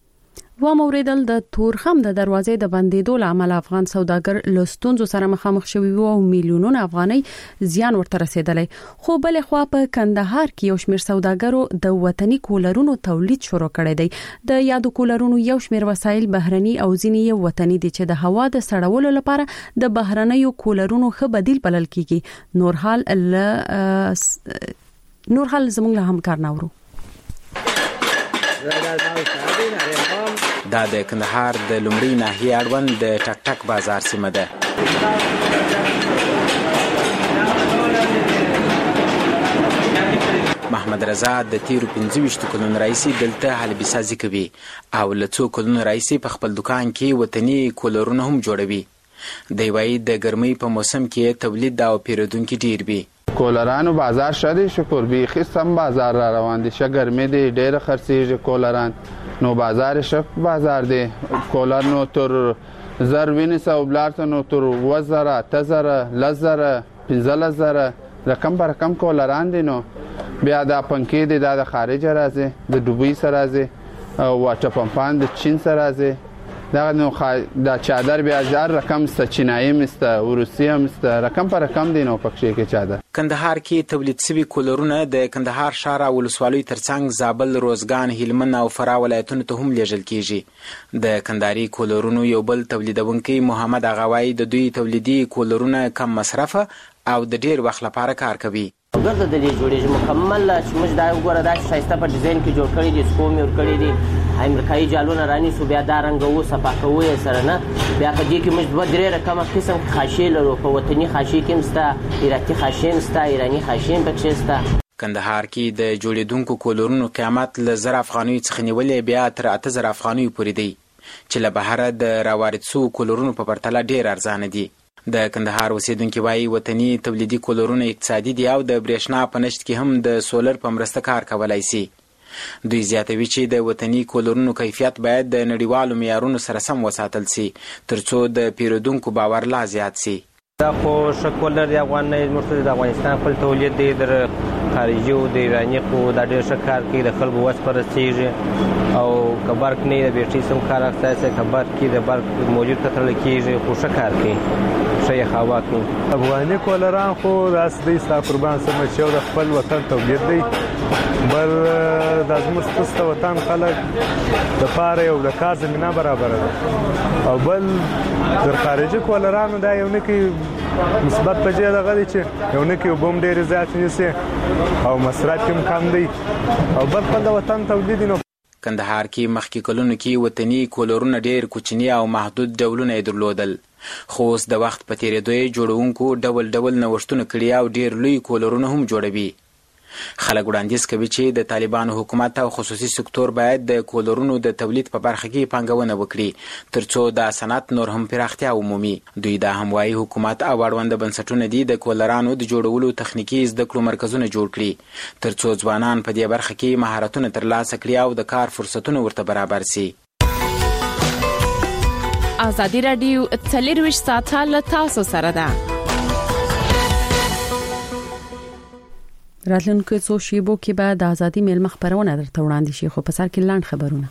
و موریدل د تورخم د دروازې د بندیدو لامل افغان سوداګر لستونزو سره مخامخ شوي وو او میلیونونه افغاني زیان ورته رسیدلی. خو بل خو په کندهار کې یو شمېر سوداګرو د وطني کولرونو تولید شروع کړی دی. د یادو کولرونو یو شمېر وسایل بهرني او ځینې یو وطني دي چې د هوا د سړولو لپاره د بهرنیو کولرونو ښه بدیل بلل کیږي. نور حال نور حال زموږ له همکار ناورو. دا د کندهار د لومړی ناحیه اړوند د ټک ټک بازار سیمه ده. محمد رضا د تیرو پنځه ویشت کلونو راهیسې دلته حلبي سازي کوي او له څو کلونو راهیسې په خپل دکان کې وطني کولرونه هم جوړوي. دی وايي د ګرمۍ په موسم کې تولید او پیرودونکي ډیر وي. کولرانو بازار شدی شکر بیخی سم بازار را روان دي. شه ګرمي دي ډېر خرڅېږي کولران. نو بازار شپ بازار دی. کولر نو تر زر وینس او بلارته نو تر وزره تزره لزره پنځله زره رقم پر رقم کولران دي. نو بیا دا پنکې دي دا د خارج راځي، د دوبۍ سره راځي او واټر پمپان د چین سره راځي. دا نو دا چادر بیا هزار رقم ست چینایي مست روسیه مست رقم پر رقم دي. نو پکې کې چادر کندهار کې تولید شوی کولرونه د کندهار ښار او ولسوالۍ ترڅنګ زابل، روزګان، هلمند او فراه ولایتونو ته هم لیږل کیږي. د کندهاري کولرونو یو بل تولیدونکي محمد اغاوی د دوی تولیدي کولرونه کم مصرفه او د ډیر وخت لپاره کار کوي. ګرځه د دې جوړېږي مکمل چې موږ دا وګوره دا شایسته په ډیزاین کې جوړ کړی دي، سکوم یې ور کړی دي، امریکایي جالونه رانیسو بیا دا رنګو صفا کوو یې سره نه. بیا په دې کې موږ دوه درې رقمه قسم خاشې لرو. په وطني خاشې کې هم شته، ایراتي خاشې هم شته، ایراني خاشې هم پکې شته. کندهار کې د جوړېدونکو کولرونو قیمت له زر افغانیو څخه نیولې بیا تر اته زره افغانیو پورې دی چې له بهره د راوارد شوو کولرونو په پرتله ډېر ارزانه دي. د کندهار اوسیدونکي وایي وطني تولیدي کولرونه اقتصادي دي او د برېښنا په نشت کې هم د سولر په مرسته کار کولای شي. دوی زیاتوي چې د وطني کولرونو کیفیت باید د نړیوالو معیارونو سره سم وساتل شي ترڅو د پیرودونکو باور لا زیات شي. دا خو ښه کولر د افغانۍ مرسته د افغانستان خپل تولید دی، در خارجي او د ایراني خو دا ډېر ښه کار کوي، د خلکو وس په رسېږي او که برق نه وي د بیټرۍ سم کار اخیستی شي، که برق کې د برق موجود ته تړلی کېږي خو ښه کار کوي، ښه یې هوا کوي. افغاني کولران خو داسې دی ستا قربان سمه چې یو د خپل وطن تولید دی، بل دا زموږ ستاسو د وطن خلک دپاره یو د کار زمینه برابره ده او بل د خارجي کولرانو دا یو نه کوي مثبت په جې دغه دی چې یو نه کوي اوبه هم ډېرې زیاتې نیسي او مصرف یې هم کم دی او بل خپل د وطن تولید نو. کندهار کې مخکې کلونو کې وطني کولرونه ډېر کوچني او محدود ډولونه یې درلودل، خو اوس د وخت په تېرېدو یې جوړونکو ډول ډول نوښتونه کړي او ډېر لوی کولرونه هم جوړوي. خلک وړاندیز کوي چې د طالبانو حکومت او خصوصي سکتور باید د کولرونو د تولید په برخه کې پانګونه وکړي ترڅو د صنعت نور هم پراختیا ومومي. دوی دا هم وایي حکومت او اړونده بنسټونه دي د کولرانو د جوړولو تخنیکي زده کړو مرکزونه جوړ کړي ترڅو ځوانان په دې برخه کې مهارتونه ترلاسه کړي او د کار فرصتونه ورته برابر سي. ازادي راډیو څلرویشت ساعته له تاسو سره ده. راتلونکو څو شیبو کې به د ازادي میلمه خبرونه درته وړاندې شي، خو په سر کې لاند خبرونه.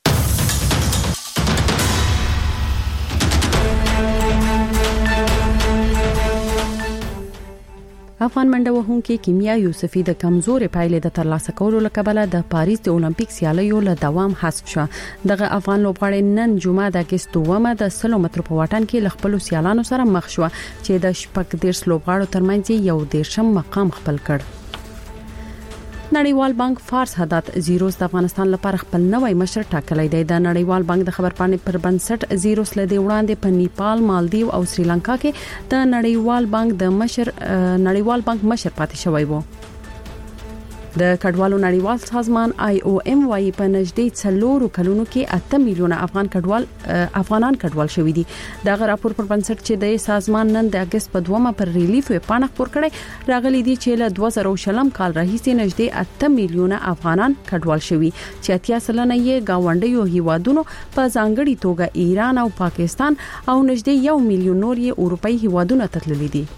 افغان منډه وهونکي کیمیا یوسفي د کمزورې پایلې د ترلاسه کولو لپاره د پاریس د اولمپیک سیالیو له دوام حذف شو. دغه افغان لوبغاړی نن جمعه د اگست دومه د سلو مترو په واټن کې ل خپل سیالانو سره مخ شو چې د شپږ دیرش لوبغاړو ترمنځ یو دیرشم مقام خپل کړ. نړیوال بانک فارس حدات زیروس د افغانستان لپاره خپل نوی مشر ټاکلی دی. د نړیوال بانک د خبرپاڼې پر بنسټ زیروس له دی وړاندې په نیپال، مالدیو او سریلانکا کې د نړیوال بانک د مشر نړیوال بانک مشر پاتې شوی وو. د کډوالو نړیوال سازمان آی او ایم وايي په نږدې څلورو کلونو کې اته میلیونه افغان کډوال افغانان کډوال شوي دي. دا راپور پر بنسټ چې د سازمان نن د اگست په دومه پر ریلیف پاڼه خپور کړي راغلي دي چې له دوه زره شلم کال راهیسې نږدې اته میلیونه افغانان کډوال شوي چې اتیا سلنه یې گاونډیو هیوادونو په ځانګړي توګه ایران او پاکستان او نږدې یو میلیون نور یې اروپאי هیوادونو ته تللي دي.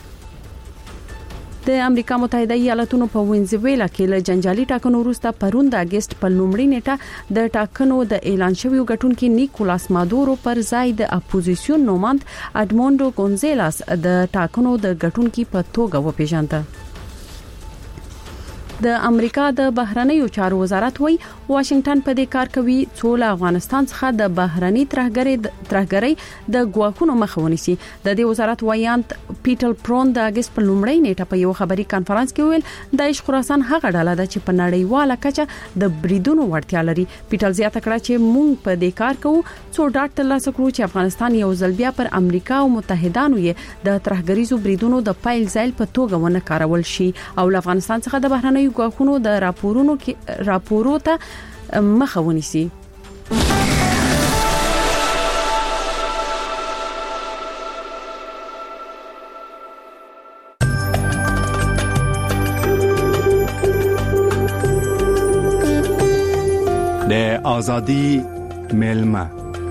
د امریکا متحده ایالاتونو په وینزویلا کې له جنجالي ټاکنو وروسته پرون د اگست په لومړۍ نیټه د ټاکنو د اعلان شویو ګټونکو نیکولاس مادورو پر ځای د اپوزیسیون نوماند اډموندو ګونزالیس د ټاکنو د ګټونکو په توګه وپیژنده. د امریکا د بهرنیو چارو وزارت وایي واشنگټن په دې کار کوي چې له افغانستان څخه د بهرني ترهګرۍ ترهګرۍ د ګواښونو مخه ونیسي. د دې وزارت وایانت پیټر پرون د اگست په لومړۍ نیټه په یو خبري کانفرنس کې ویل د خراسان هغه ډله ده چې په نړیواله کچه د بریدونو وړتیا لري. پیټر زیاته کړه چې موږ په دې کار کوو چې ډاټ ترلاسه کړو چې افغانستان یو ځل بیا پر امریکا او متحدانو یې د ترهګریزو بریدونو د پایل ځایل په توګه ونه کارول شي او له افغانستان څخه د بهرنیو ګواښونو د راپورونو کې راپورو ته مخه ونیسي. د ازادي میلمه.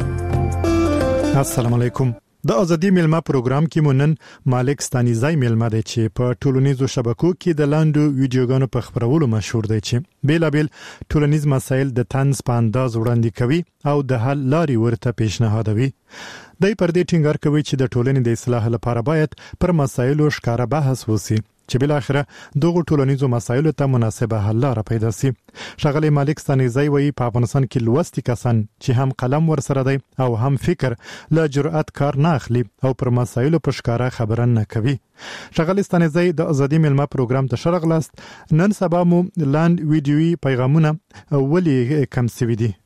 السلام علیکم. د ازادي میلمه پروګرام کې مونن مالک ستانیزای میلمه دی چې په ټولنیزو شبکو کې د لاندو ویډیوګانو په خبرولو مشهور دی چې بیلابل ټولنیز مسایل د طنز په انداز وړاندې کوي او د حل لارې ورته پیشنهادوي. دای پر دې ټینګار کوي چې د ټولنې د اصلاح لپاره باید پر مسایلو ښکارا بحث وشي چې بل اخره دغه ټولنیزو مسایلو ته مناسبه حل لاره پیدا شي. شغله مالک ستانیزای وایي په افغانستان کې لوستي کسان چې هم قلم ورسره دی او هم فکر له جرأت کار نه اخلي او پر مسایلو په ښکارا خبره نه کوي. شغله ستانیزای د ازادي میلمه پروګرام ته شرغلاست. نن سبا مو لاند ویډیوي پیغامونه ولي کم سوي دي.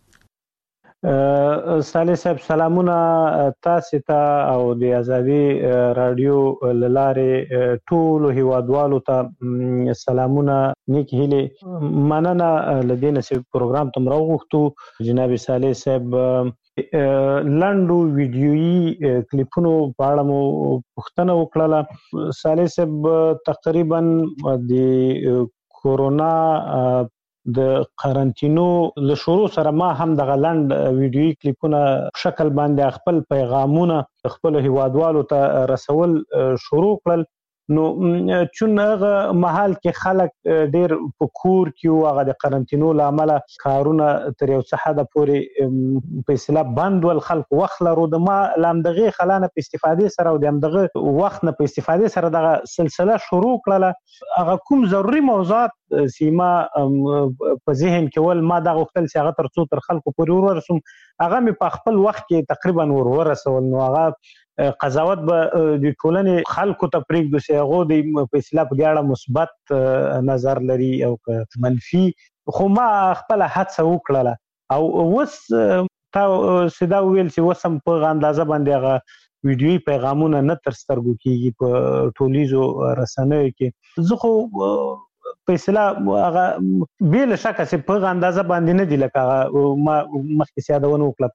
صالح صاحب سلامونه تاسو ته او د ازادي رادیو لاره ټول هیوادوالو ته سلامونه نیک هیله مننه لدینه سی پروګرام تم راغوښتو جناب صالح صاحب لاندو ویډیويي کلیپونو په اړه مو پوښتنه وکړه. صالح صاحب تقریبا د کورونا د قرنټینو له شروع سره ما هم د غلند ویډیوي کلیپونه شکل باندې خپل پیغامونه خپل هیوادوالو ته رسول شروع کړل. نو چون هغه محل کې خلک ډیر په کور کې هغه د قرنټینو لامل کارونه تر یو څه حد پورې په اصطلاح بند ول خلک وخت لرو د ما لامدغه خلانه په استفاده سره او دغه وخت نه په استفاده سره دغه سلسله شروع کړله. هغه کوم ضروري موضوعات سیما په ذهن کې ول ما دا غوښتل چې هغه تر څو تر خلکو پورې ورسوم هغه مې په خپل وخت کې تقریبا ورورسول. نو هغه قضاوت به د ټولنې خلکو ته پرېږدو چې هغه د په اصطلاح په اړه مثبت نظر لري او منفي، خو ما خپل هڅه وکړله او وس تا سیدا ویل چې وسم په اندازه باندې هغه ویډیوي پیغامونه نه تر سترګو کیږي په ټولیزو رسنیو کې. زه خو په اصطلاح هغه بیل شکه چې په اندازه باندې نه دی لکه ما مخکې سیادونه وکړه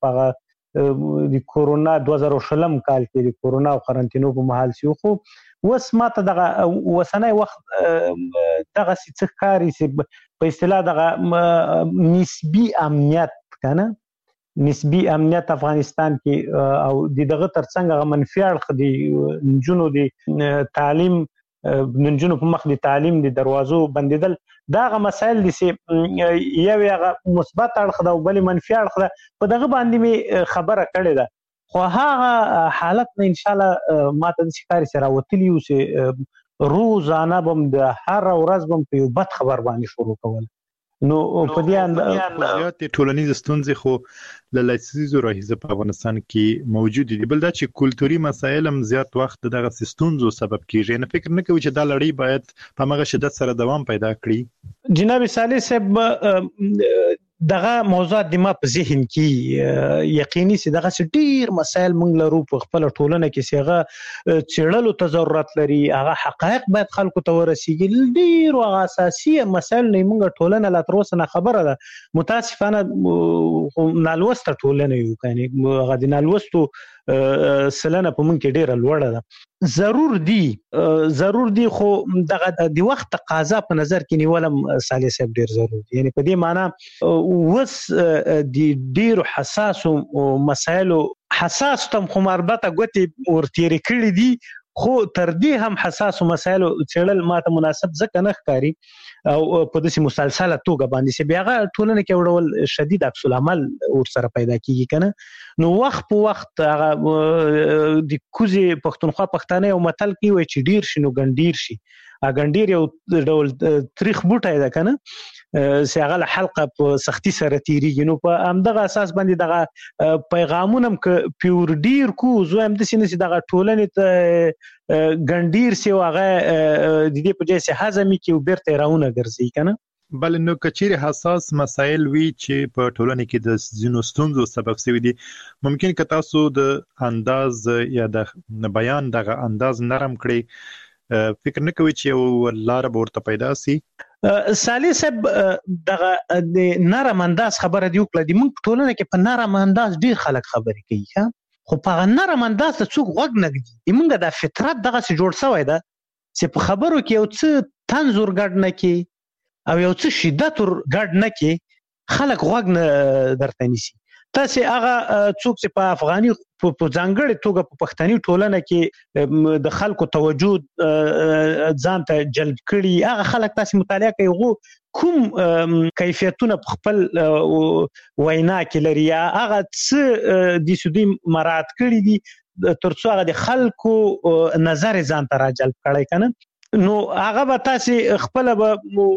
په د کورونا دوه زره شلم کال کې د کورونا او قرنطینو په محل سیو خو وس ماته دغه وسنۍ وخت دغه څه کاری چې په اصطلاح دغه نسبی امنیت کنه نسبی امنیت افغانستان کې او د دغه ترڅنګ منفي اړخ دی نجونو دی تعلیم نجونو په مخ دی تعلیم دی دروازو بندیدل دغه مسایل دي چې یو یو مثبت اړخ دا او بل منفي اړخ دا په دغه باندې می خبره کړې ده خو هغه حالت نه ان شاء الله ماته د شکاري سره وتلی او چې روزانه بم د هر ورځ بم په بد خبر باندې شروع کول. نو په دې اند ټولنیز ستونزې خو له لسیزو راهیسه په افغانستان کې موجود دي بل دا چې کلتوري مسایل هم زیات وخت دغه ستونزو سبب کیږي. نه فکر نه کوي چې دا لړۍ باید په مغه شدت سره دوام پیدا کړي. جناب صالح صاحب دغه موضوعات د ما په ذهن کې یقیني سي دغه ډیر مسایل مونږ لرو په خپل ټولنه کې سیغه چړلو ته ضرورت لري هغه حقایق باید خلکو ته ورسیږي ډیر او اساسي مسایل نه مونږ ټولنه لا تر اوسه نه خبره ده. متاسفانه نالوسته ټولنه یو کني هغه د نالوستو سلنه په مونږ کې ډیره لوړه ده. ضرور دی ضرور دی خو دغه د وخت تقاضا په نظر کې نیولم صالح صاحب ډیر ضروري دي. یعنی په دې معنی وس د ډیر حساس او مسایل حساس تم خو مربطه غوتی ورتيري کړی دي خو تر دې هم حساس مسایل چړل ماته مناسب ځکه نه ښکاری او په داسې مسلسله توګه باندې چې بیا ټولنه کې وړول شدید عکس العمل ور سره پیدا کیږي کنه نو وخت په وخت هغه د کوزي پښتونخوا پښتانه او متل کې وای چې ډیر شنو ګنډیر شي اګنډیر یو ډول تاریخ بوټای ده کنه چې هغه حلقه په سختي سره تیریږي. نو په امدغه اساس باندې دغه پیغامونه ک پیور ډیر کو زو هم د سینې دغه ټولنې ته ګنډیر سی هغه د دې په ځای هضمي کې وبرته راونه ګرځي کنه. بل نو کچیر حساس مسایل وی چې په ټولنه کې د زینو ستونزو سبب شوی دي ممکن که تاسو د انداز یا د بیان دغه انداز نرم کړئ فکر نه کوي چې یو لار به ورته پیدا سي. صالح صاحب دغه د نرم انداز خبره دی وکړه د موږ ټولنه کې په نرم انداز ډیر خلک خبرې کوي ها خو په نرم انداز ته څوک غوږ نه ږدي. موږ د فطرت دغه څه جوړ شوی ده چې په خبرو کې یو څه تنزور ګډ نه کی او یو څه شدت ګډ نه کی خلک غوږ نه درته نیسي. تاسو هغه څوک چې په افغاني په ځانګړي توګه په پښتني ټولنه کې د خلکو توجه ځان ته جلب کړي هغه خلک تاسو مطالعه کوي کوم کیفیتونه په خپل وینا کې لري هغه څه د سودی مراد کړي دي ترڅو هغه د خلکو نظر ځان ته راجلب کړي کنه. نو هغه به تاسو خپل به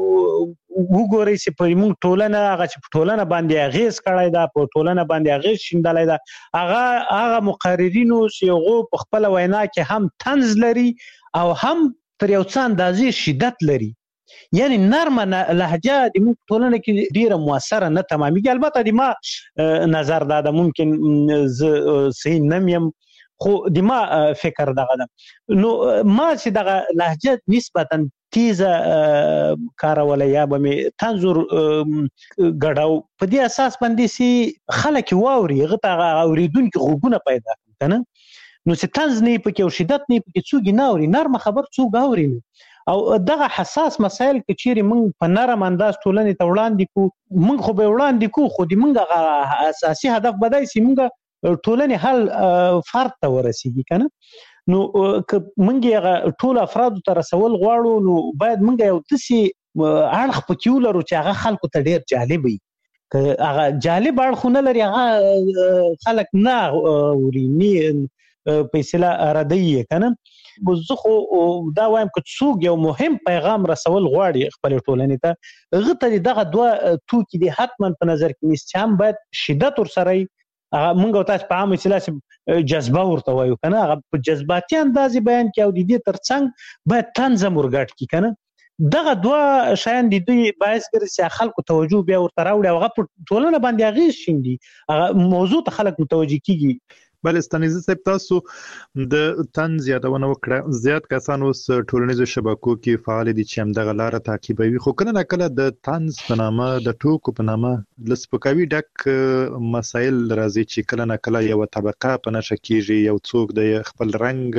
وګورئ چې په موږ ټولنه هغه چې ټولنه باندې اغیز کړای دا په ټولنه باندې اغیز شیندلای دا هغه هغه مقررینو چې هغه په خپل وینا کې هم طنز لري او هم تر یو څه اندازې شدت لري. یعنی نرمه لهجه د موږ ټولنه کې ډیره موثره نه تمامېږي. البته د ما نظر دا ده ممکن ز صحیح نمیم خو د ما فکر دغه ده. نو ما چې دغه لهجه نسبتا تیزه کارول یا به می تنظر غړاو په دې اساس باندې سي خلک واوري غته اوریدونکو غوګونه پیدا کنه. نو چې تنز نه پکې او شدت نه پکې څوګ نه اوري نرمه خبر څوګ اوري او دغه حساس مسایل کې چیرې موږ په نرم انداز ټولنې ته وړاندې کو موږ خو به وړاندې کو خو د موږ اساسي هدف بدای سي موږ ټولنې حل فرد ته ورسیږي کنه. نو که موږ هغه ټول افراد ته رسول غواړو نو باید موږ یو دسي اړخ پکې ولرو چې هغه خلکو ته ډیر جالب وي. که هغه جالب اړخ نه لري هغه خلک نه ورینی په اصطلاح ردی کنه. زه خو دا وایم که څوک یو مهم پیغام رسول غواړي خپل ټولنې ته هغه ته دغه دوه توکي دي حتما په نظر کې نیسي چې هم باید شدت ورسره مونږ تاسو په عامه اصطلاح جذبه ورته وایو کنه هغه په جذباتي انداز بیان کې او د دې ترڅنګ باید تنظیم ورګټ کی کنه. دغه دوه شیان د دوی باعث ګرځي چې خلکو توجه بیا ورته راوړي او هغه په ټولنه باندې اغیز شیندي هغه موضوع ته خلک متوجه کیږي. بلستانیز صاحب تاسو د طنز یادونه وکړه زیات کسان اوس ټولنیزو شبکو کې فعال دي چې همدغه لاره تعقیبوي خو کله نه کله د طنز په نامه د ټوکو په نامه لسپکاوي ډک مسایل راځي چې کله نه کله یو طبقه په نشه کېږي یو څوک د خپل رنگ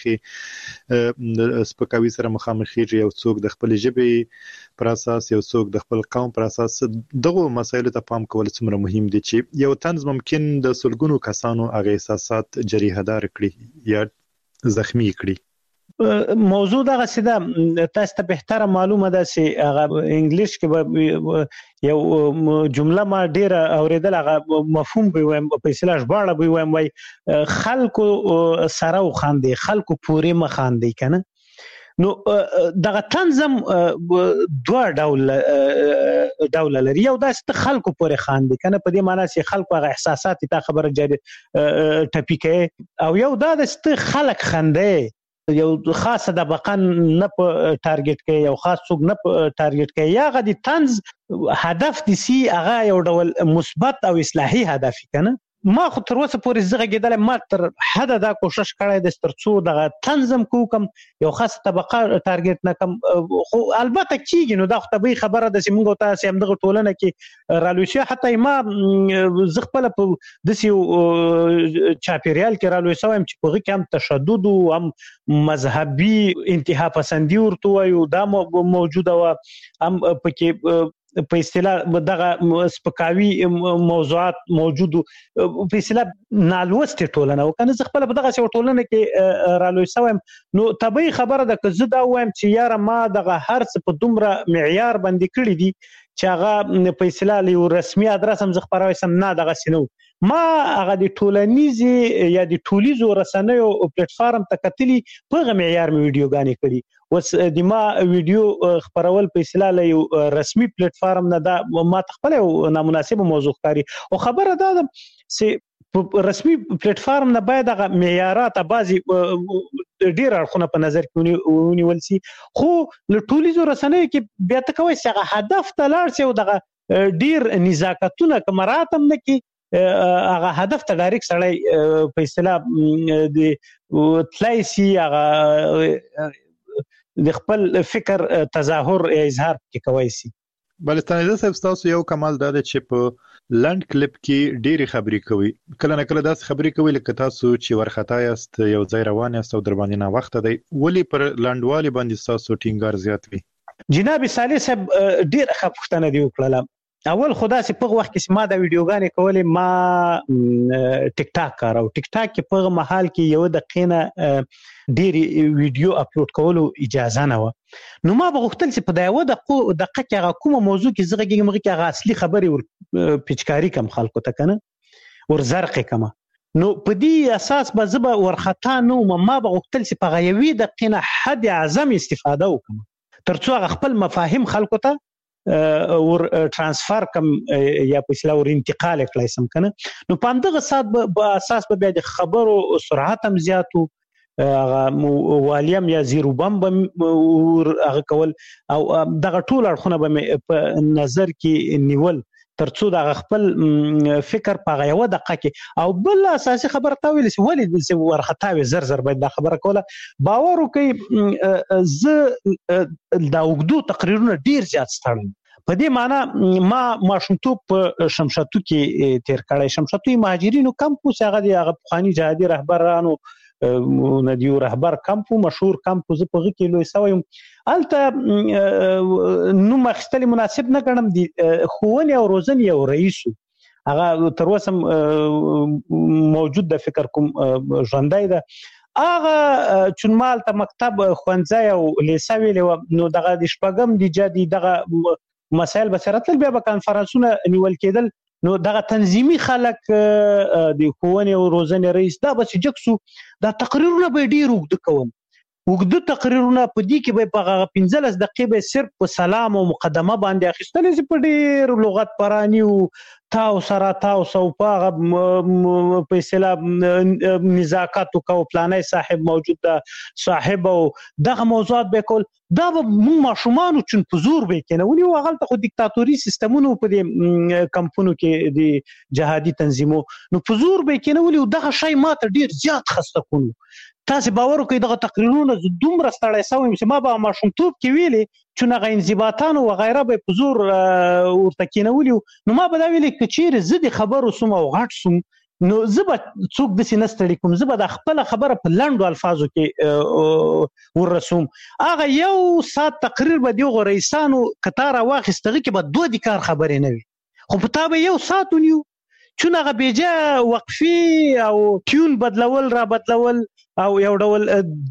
لمخې سپکاوي سره مخامخ کېږي یو څوک د خپل ژبې پر اساس یو څوک د خپل قوم پر اساس دغه مسایل ته پام کول څومره مهم دي چې یو طنز ممکن د سلګونو کسانو هغه احساسات جریحه دار کړي یا زخمی کړي. موضوع دغه سیده تاسو ته بهتره معلومه ده چې هغه انګلیش کې یو جمله ما ډیره اوریدل هغه مفهوم به وایم په اصطلاح ژباړه به وایم وای خلکو سره وخاندي خلکو پورې مخاندي کنه. نو دغه تنظیم دوه ډول ډول لري یو داسې خلکو پورې خاندي کنه په دې معنی چې خلکو هغه احساسات ته خبره جاري ټپی کوي او یو دا د خلک خنده یو خاصه د بقن نه په ټارګټ کوي یو خاص څوک نه په ټارګټ کوي یا غدي طنز هدف دي سي هغه یو ډول مثبت او اصلاحي هدف کنه. ما خو تر اوسه پورې زغه کېدل ما تر حد دا کوشش کړی د ترڅو د تنظیم کوم یو خاصه طبقه ټارګټ نه کم خو البته کیږي نو دا خو طبيعي خبره ده چې موږ تاسو هم دغه ټولنه کې رالوسیا حتی ما زغپل په دسیو چاپیریال کې رالوسیا هم چې په کې هم تشدد او هم مذهبي انتها پسندي ورته وایو دا موجوده و هم پکې په اصطلاح دغه سپکاوي موضوعات موجود په اصطلاح نالوست ټولنه وکنه زه خپل په دغه ټولنه کې رالوي سوم نو طبيعي خبره ده که زه دا وایم چې یاره ما دغه هر څه په دومره معیار باندې کړی دي چې هغه په اصطلاح یو رسمي ادرس هم زه خبروي سم نه دغه سينو ما هغه د ټولنیزي یا د ټولیزو رسنیو پلیټ فارم ته کتلی په معیار می ویډیوګانې کړي وس د ما ویډیو خبرول په اصطلاح یو رسمي پلیټ فارم نه دا ما تخپل نامناسبه موضوع ښکاري او خبره ده چې رسمي پلیټ فارم نه باید هغه معیارات بعضي ډیر اړخونه په نظر کې ونیول شي خو له ټولیزو رسنیو کې بیا ته کوي چې هغه هدف ته لاړ شي او دغه ډیر نزاکتونه کمراتم نه کې هغه هدف ته ډایرکټ سړی په اصطلاح د تلایسي هغه د خپل فکر تظاهر اظهار کې کوي سي. بلستانیزه صاحب تاسو یو کمال دا چې په لند کلیپ کې ډېری خبرې کوي کله نه کله داس خبرې کوي لکه تاسو چې ورختا یاست یو ځای روان یاست او در باندې نه وخت دی ولی پر لندوالي باندې تاسو ټینګار زیات وي. جناب صالح صاحب ډېر خپښتنه دی وکړه اول خدا سي په وخت کې ما دا ویډیوګانې کولې ما ټیک ټاک کارو ټیک ټاک کې په محل کې یو د قینه ډېری ویډیو اپلوډ کولو اجازه نه و نو ما بغختل چې په دا یو د دقیقه کې کومه موضوع کې زغه کې مغه کې اصلي خبري ور پچکاری کم خلکو ته کنه ور زرق کما نو په دې اساس به زبا ورختا نو ما بغختل چې په غیوي د قینه حد اعظم استفاده وکم ترڅو خپل مفاهیم خلکو ته ور ترانسفر کم یا په اصطلاح ور انتقال کړای سم کنه نو په دغه سات په اساس به د خبرو سرعت هم زیاتو هغه والیم یا زیرو بم هغه کول او دغه ټول اړخونه به په نظر کې نیول ترڅو د خپل فکر په یو دقیقه کې او بل اساسي خبره تا ویل چې ولې ورختاوي زر زر باید دا خبره کوله باور وکي ز دا وګدو تقریرونه ډیر زیات ستړي په دې معنی ما ماشومتوب په شمشاتو کې تیر کړی شمشاتو مهاجرینو کمپوس هغه د هغه پخوانی جهادي رهبرانو ندیو رهبر کمپو مشهور کمپو زه په کې لوي سویم الته نو مخستلي مناسب نه ګڼم دي خوونی او روزنی او رئیس هغه تر اوسه موجود د فکر کوم ژوندای ده هغه چونمال ته مکتب خوانځي او لیسا ویلو نو دغه د شپږم د جدي دغه مسائل بصیرت بیا به کانفرنسونه نیول کېدل نو دغه تنظیمي خلک د خوونی او روزنی رئیس دا بس جکسو دا تقریرونه به ډیر وګد کوم وګد تقریرونه په دې کې به په پنځلس دقیقې به صرف په سلام او مقدمه باندې اخیستل چې په ډیر لغت پرانی او تاو سره تاو سو په په اصطلاح نزاکت او پلانای صاحب موجود ده صاحب او دغه موضوعات به کول دا به موږ ماشومان چون پزور به کنه ونی وغلطه خو دیکتاتوري سیستمونو په دې کمپونو کې د جهادي تنظیمو نو پزور به کنه ولي دغه شی ماته ډیر زیات خسته کونو تاسو باور وکړئ دغه تقریرونه دومره ستړی شوم چې ما به ماشومتوب کې ویلي چې نه غینځباتان او غیره به پزور ورته کینولي نو ما به دا ویلي چې چیرې زه د خبرو سم او غټ سم نو زبا څوک د سینستړي کوم زبا د خپل خبره په لاندو الفاظو کې ورسوم هغه یو سات تقریر به دی غریسانو کتاره واخستغه کې به دوه د کار خبرې نه وي خو په تابه یو سات ونیو چون هغه بیجا وقفي او ټیون بدلول را بدلول او یو ډول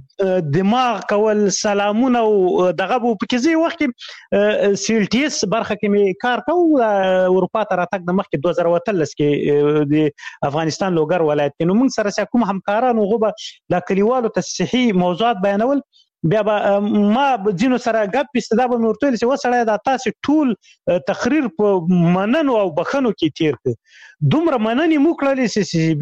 دماغ کول سلامونه او دغه په کیږي وخت کې سیلټیس برخه کې می کار کوم اروپا ته راتګ د مخ کې دوه زره وتلس کې د افغانستان لوګر ولایت کې نو موږ سره کوم همکارانو غوبه د کلیوالو تصحیحي موضوعات بیانول بیا ما جنو سره غپ استدا به مرتل چې وسړی د تاسو ټول تقریر په مننو او بخنو کې تیر ک دومره مننې موکړلې چې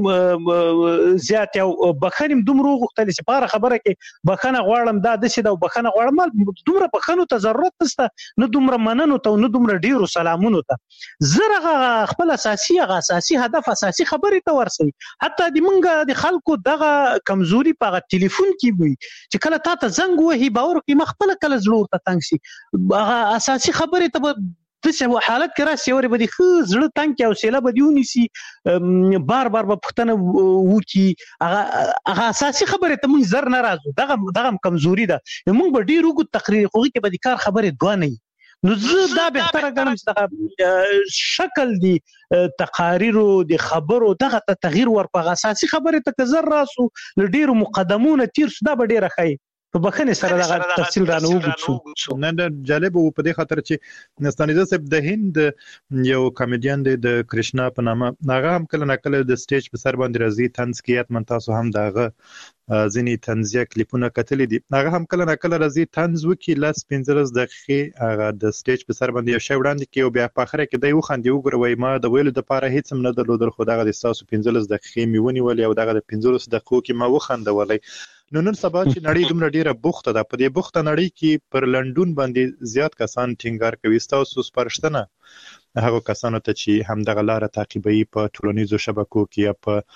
بيخي زیات او بخنیم دومره غوښتل چې پاره خبره کې بخنه غواړم دا د سیده او بخنه غواړم دومره بخنو ته ضرورت نشته نو دومره مننو ته نو دومره ډیرو سلامونو ته زره خپل اساسي اساسي هدف اساسي خبرې ته ورسي حتی د منګه د خلکو دغه کمزوري په ټلیفون کې وي چې کله ته زنګ وهي باور کې مخبل کله زړه ته تنګ شي هغه اساسي خبره ته د څه حالت کې راسي اوري بده خو زړه تنګ او سیله بدیونی سي بار بار په پښتنه وکی هغه هغه اساسي خبره ته مونږ زر ناراضو دغه دغه کمزوري ده مونږ به ډیرو کو تقریر خو کې به د کار خبره دوه نه نو زه دا به تر غنم چې شکل دی تقاریرو د خبرو دغه تغییر ور په اساسي خبره ته زر راسو ډیرو مقدمونه تیر سودا به ډیره خای په بخنه سره دغه تفصیل رانه وګورئ نه نه جالب وو په دې خاطر چې نستانیزه صاحب د هند یو کامیډین د کرشنا په نامه هغه هم کله نکله د سټیج په سر باندې راځي طنز کیات من تاسو هم دغه ځینی طنزیه کلیپونه کتلې دي هغه هم کله نکله راځي طنز وکي لاس پنځلس دقیقې هغه د سټیج په سر باندې یو شی وړاندې کوي او بیا په اخر کې دی وخندي وګوروي ما د ویلو د پاره هیڅ هم نه درلودل خو دغه د تاسو پنځلس دقیقې میونی ولې او دغه د پنځلس دقیقو کې ما وخندولې نو نن سبا چې نړۍ دومره ډیره بوخته ده په دې بوخته نړۍ کې پر لندن باندې زیات کسان ټینګار کوي تاسو سپارښتنه هغه کسانو ته چې هم دغه لار تعقیبوي په ټولنیزو شبکو کې یا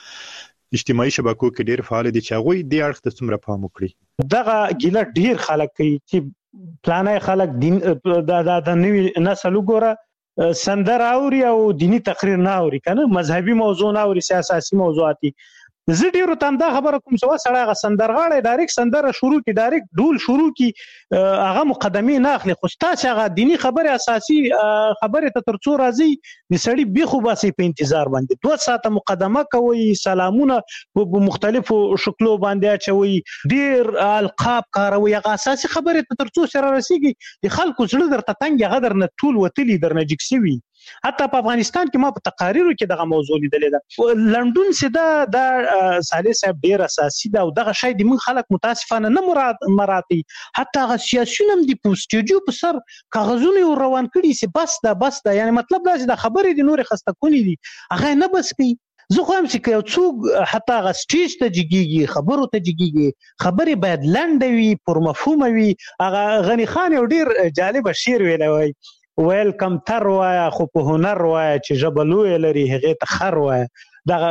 په اجتماعي شبکو کې ډیر فعال دي چې هغه دې اړخ ته څومره پام وکړي دغه ګیله ډیر خلک کوي چې پلانای خلک دین د د نوې نسل وګوره سندر اوري او دینی تقریر نه اوري کنه مذهبي موضوع نه اوري سیاسي موضوعاتي زه ډیرو تام دا خبره کوم سوا سړی غ سندرغاړي ډایرکټ سندره شروع کی ډایرکټ ډول شروع کی هغه مقدمه نه اخلي خو تاسو هغه دینی خبره اساسي خبره ته ترڅو راځي د سړی بيخو باسي په انتظار باندې دوه ساعته مقدمه کوي سلامونه په مختلفو شکلو باندې اچوي ډیر القاب کاروي هغه اساسي خبره ته ترڅو سره رسیږي د خلکو زړه درته تنګ غدر نه ټول وتلی درنه جکسوي حتی په افغانستان کې ما په تقاریرو کې دغه موضوع لیدلې ده لندن سدا د صالح صاحب ډیر اساسي ده او دغه شی د من خلک متاسفانه نه مراد مراتي حتی هغه سیاسيون هم د پوسټیجو په سر کاغذونه روان کړي سي بس دا بس دا یعنی مطلب دا چې د خبرې د نور خسته کونی دي هغه نه بس کوي زه خو هم چې یو څوک حتی هغه سټیج ته جګیږي خبرو ته جګیږي خبرې باید لنډوي پر مفهوم وي هغه غنی خان یو ډیر جالب شعر ویلی ویلکم تر وایا خو په هنر وایا چې جبلوی لري هغه ته خر وایا دا